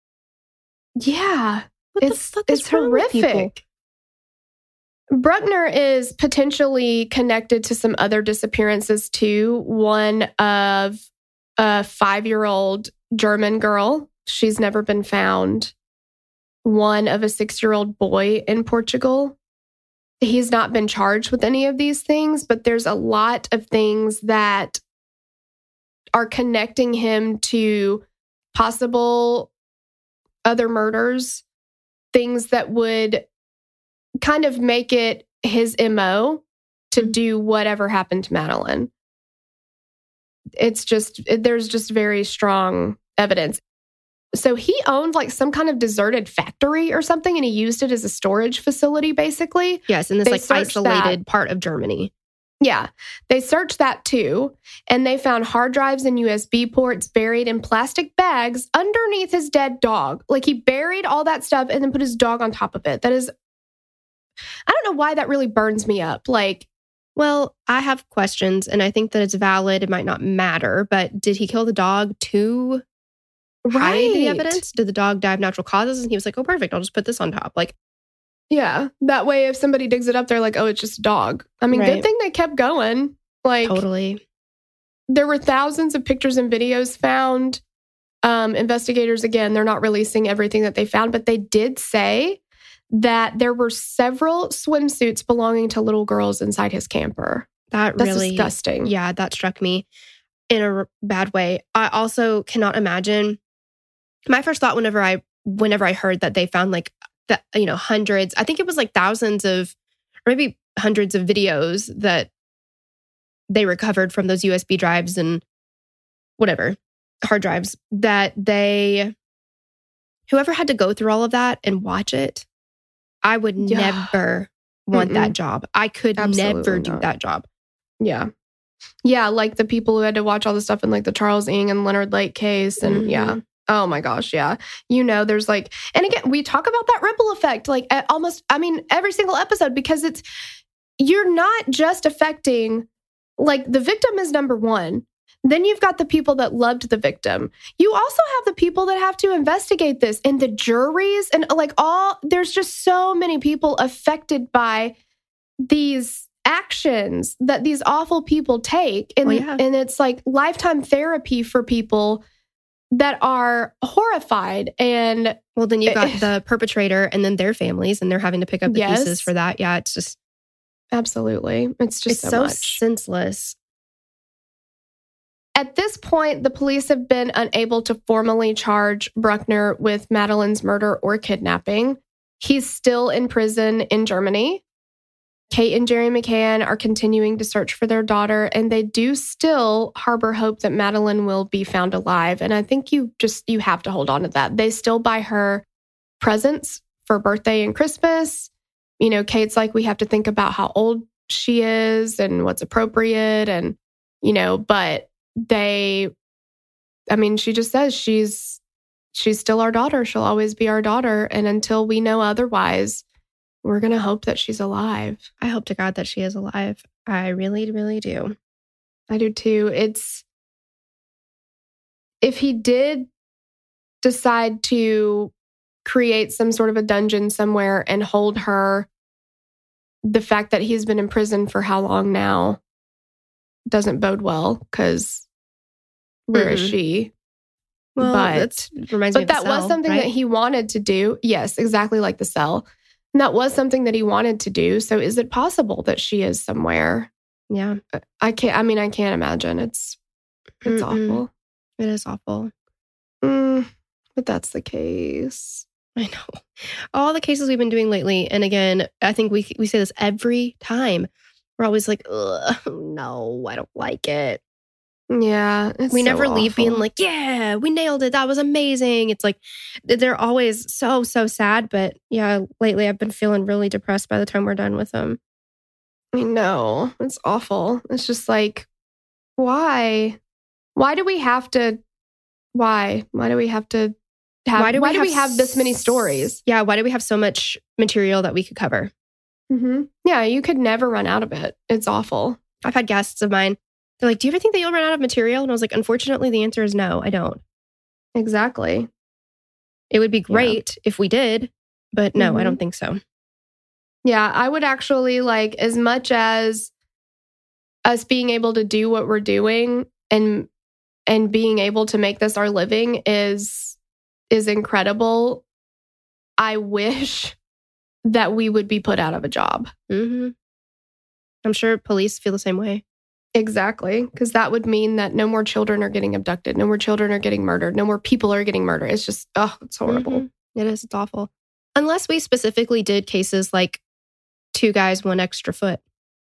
Yeah. What it's the fuck it's is horrific. Bruckner is potentially connected to some other disappearances too. One of a five-year-old German girl. She's never been found. One of a six-year-old boy in Portugal. He's not been charged with any of these things, but there's a lot of things that are connecting him to possible other murders. Things that would kind of make it his M O to do whatever happened to Madeleine. It's just, there's just very strong evidence. So he owned like some kind of deserted factory or something, and he used it as a storage facility, basically. Yes, in this They like searched isolated that. part of Germany. Yeah, they searched that too, and they found hard drives and U S B ports buried in plastic bags underneath his dead dog. Like he buried all that stuff and then put his dog on top of it. That is, I don't know why that really burns me up. Like, well, I have questions, and I think that it's valid. It might not matter, but did he kill the dog to hide the evidence? Did the dog die of natural causes? And he was like, oh, perfect, I'll just put this on top. Like, yeah, that way if somebody digs it up, they're like, oh, it's just a dog. I mean, right. Good thing they kept going. Like, totally. There were thousands of pictures and videos found. Um, investigators, again, they're not releasing everything that they found, but they did say that there were several swimsuits belonging to little girls inside his camper. That That's really, disgusting. Yeah, that struck me in a r- bad way. I also cannot imagine. My first thought whenever I whenever I heard that they found like that, you know, hundreds, I think it was like thousands of, or maybe hundreds of videos that they recovered from those U S B drives and whatever, hard drives, that they, whoever had to go through all of that and watch it, I would yeah. never want Mm-mm. that job. I could Absolutely never do not. that job. Yeah. Yeah, like the people who had to watch all the stuff in like the Charles Ng and Leonard Lake case. And mm-hmm. yeah. Oh my gosh, yeah. You know, there's like, and again, we talk about that ripple effect, like at almost, I mean, every single episode, because it's, you're not just affecting, like the victim is number one. Then you've got the people that loved the victim. You also have the people that have to investigate this, and the juries, and like all, there's just so many people affected by these actions that these awful people take. And, well, yeah. and it's like lifetime therapy for people that are horrified. And well, then you've got the perpetrator and then their families, and they're having to pick up the yes. pieces for that. Yeah, it's just absolutely. It's just it's so, so much. senseless. At this point, the police have been unable to formally charge Bruckner with Madeleine's murder or kidnapping. He's still in prison in Germany. Kate and Jerry McCann are continuing to search for their daughter, and they do still harbor hope that Madeleine will be found alive. And I think you just, you have to hold on to that. They still buy her presents for birthday and Christmas. You know, Kate's like, we have to think about how old she is and what's appropriate. And, you know, but they, I mean, she just says she's, she's still our daughter. She'll always be our daughter. And until we know otherwise, we're going to hope that she's alive. I hope to God that she is alive. I really, really do. I do too. It's, if he did decide to create some sort of a dungeon somewhere and hold her, the fact that he's been in prison for how long now doesn't bode well, because where mm-hmm. is she? Well, that reminds but me of that the cell, was something right? that he wanted to do. Yes, exactly like the cell. And that was something that he wanted to do. So is it possible that she is somewhere? Yeah. I can't, I mean, I can't imagine. It's, it's Mm-mm. awful. It is awful. Mm, but that's the case. I know. All the cases we've been doing lately. And again, I think we we say this every time. We're always like, ugh, no, I don't like it. Yeah. We so never awful. leave being like, yeah, we nailed it. That was amazing. It's like, they're always so, so sad. But yeah, lately I've been feeling really depressed by the time we're done with them. I know. It's awful. It's just like, why? Why do we have to, why? Why do we have to have, why do, why we, do have we have this many stories? Yeah. Why do we have so much material that we could cover? Mm-hmm. Yeah. You could never run out of it. It's awful. I've had guests of mine. They're like, do you ever think that you'll run out of material? And I was like, unfortunately, the answer is no, I don't. Exactly. It would be great yeah. if we did, but no, mm-hmm. I don't think so. Yeah, I would actually like, as much as us being able to do what we're doing and and being able to make this our living is is incredible. I wish that we would be put out of a job. Mm-hmm. I'm sure police feel the same way. Exactly, because that would mean that no more children are getting abducted, no more children are getting murdered, no more people are getting murdered. It's just, oh, it's horrible. Mm-hmm. It is. It's awful. Unless we specifically did cases like two guys, one extra foot.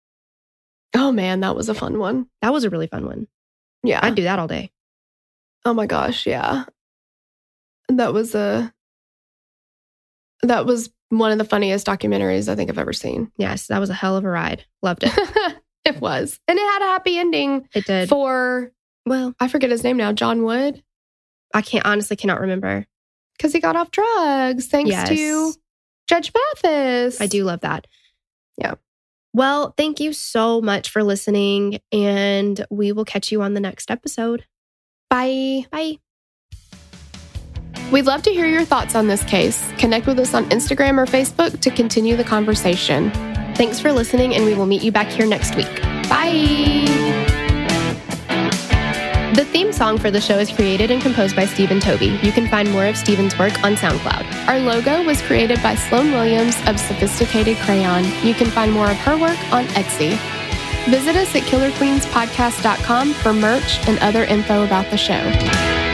Oh man, that was a fun one. That was a really fun one. Yeah. I'd do that all day. Oh my gosh, yeah. That was a, that was one of the funniest documentaries I think I've ever seen. Yes, that was a hell of a ride. Loved it. It was. And it had a happy ending. It did. For, well, I forget his name now, John Wood. I can't, honestly cannot remember. Because he got off drugs thanks yes. to Judge Mathis. I do love that. Yeah. Well, thank you so much for listening, and we will catch you on the next episode. Bye. Bye. We'd love to hear your thoughts on this case. Connect with us on Instagram or Facebook to continue the conversation. Thanks for listening, and we will meet you back here next week. Bye. The theme song for the show is created and composed by Stephen Toby. You can find more of Stephen's work on SoundCloud. Our logo was created by Sloan Williams of Sophisticated Crayon. You can find more of her work on Etsy. Visit us at killer queens podcast dot com for merch and other info about the show.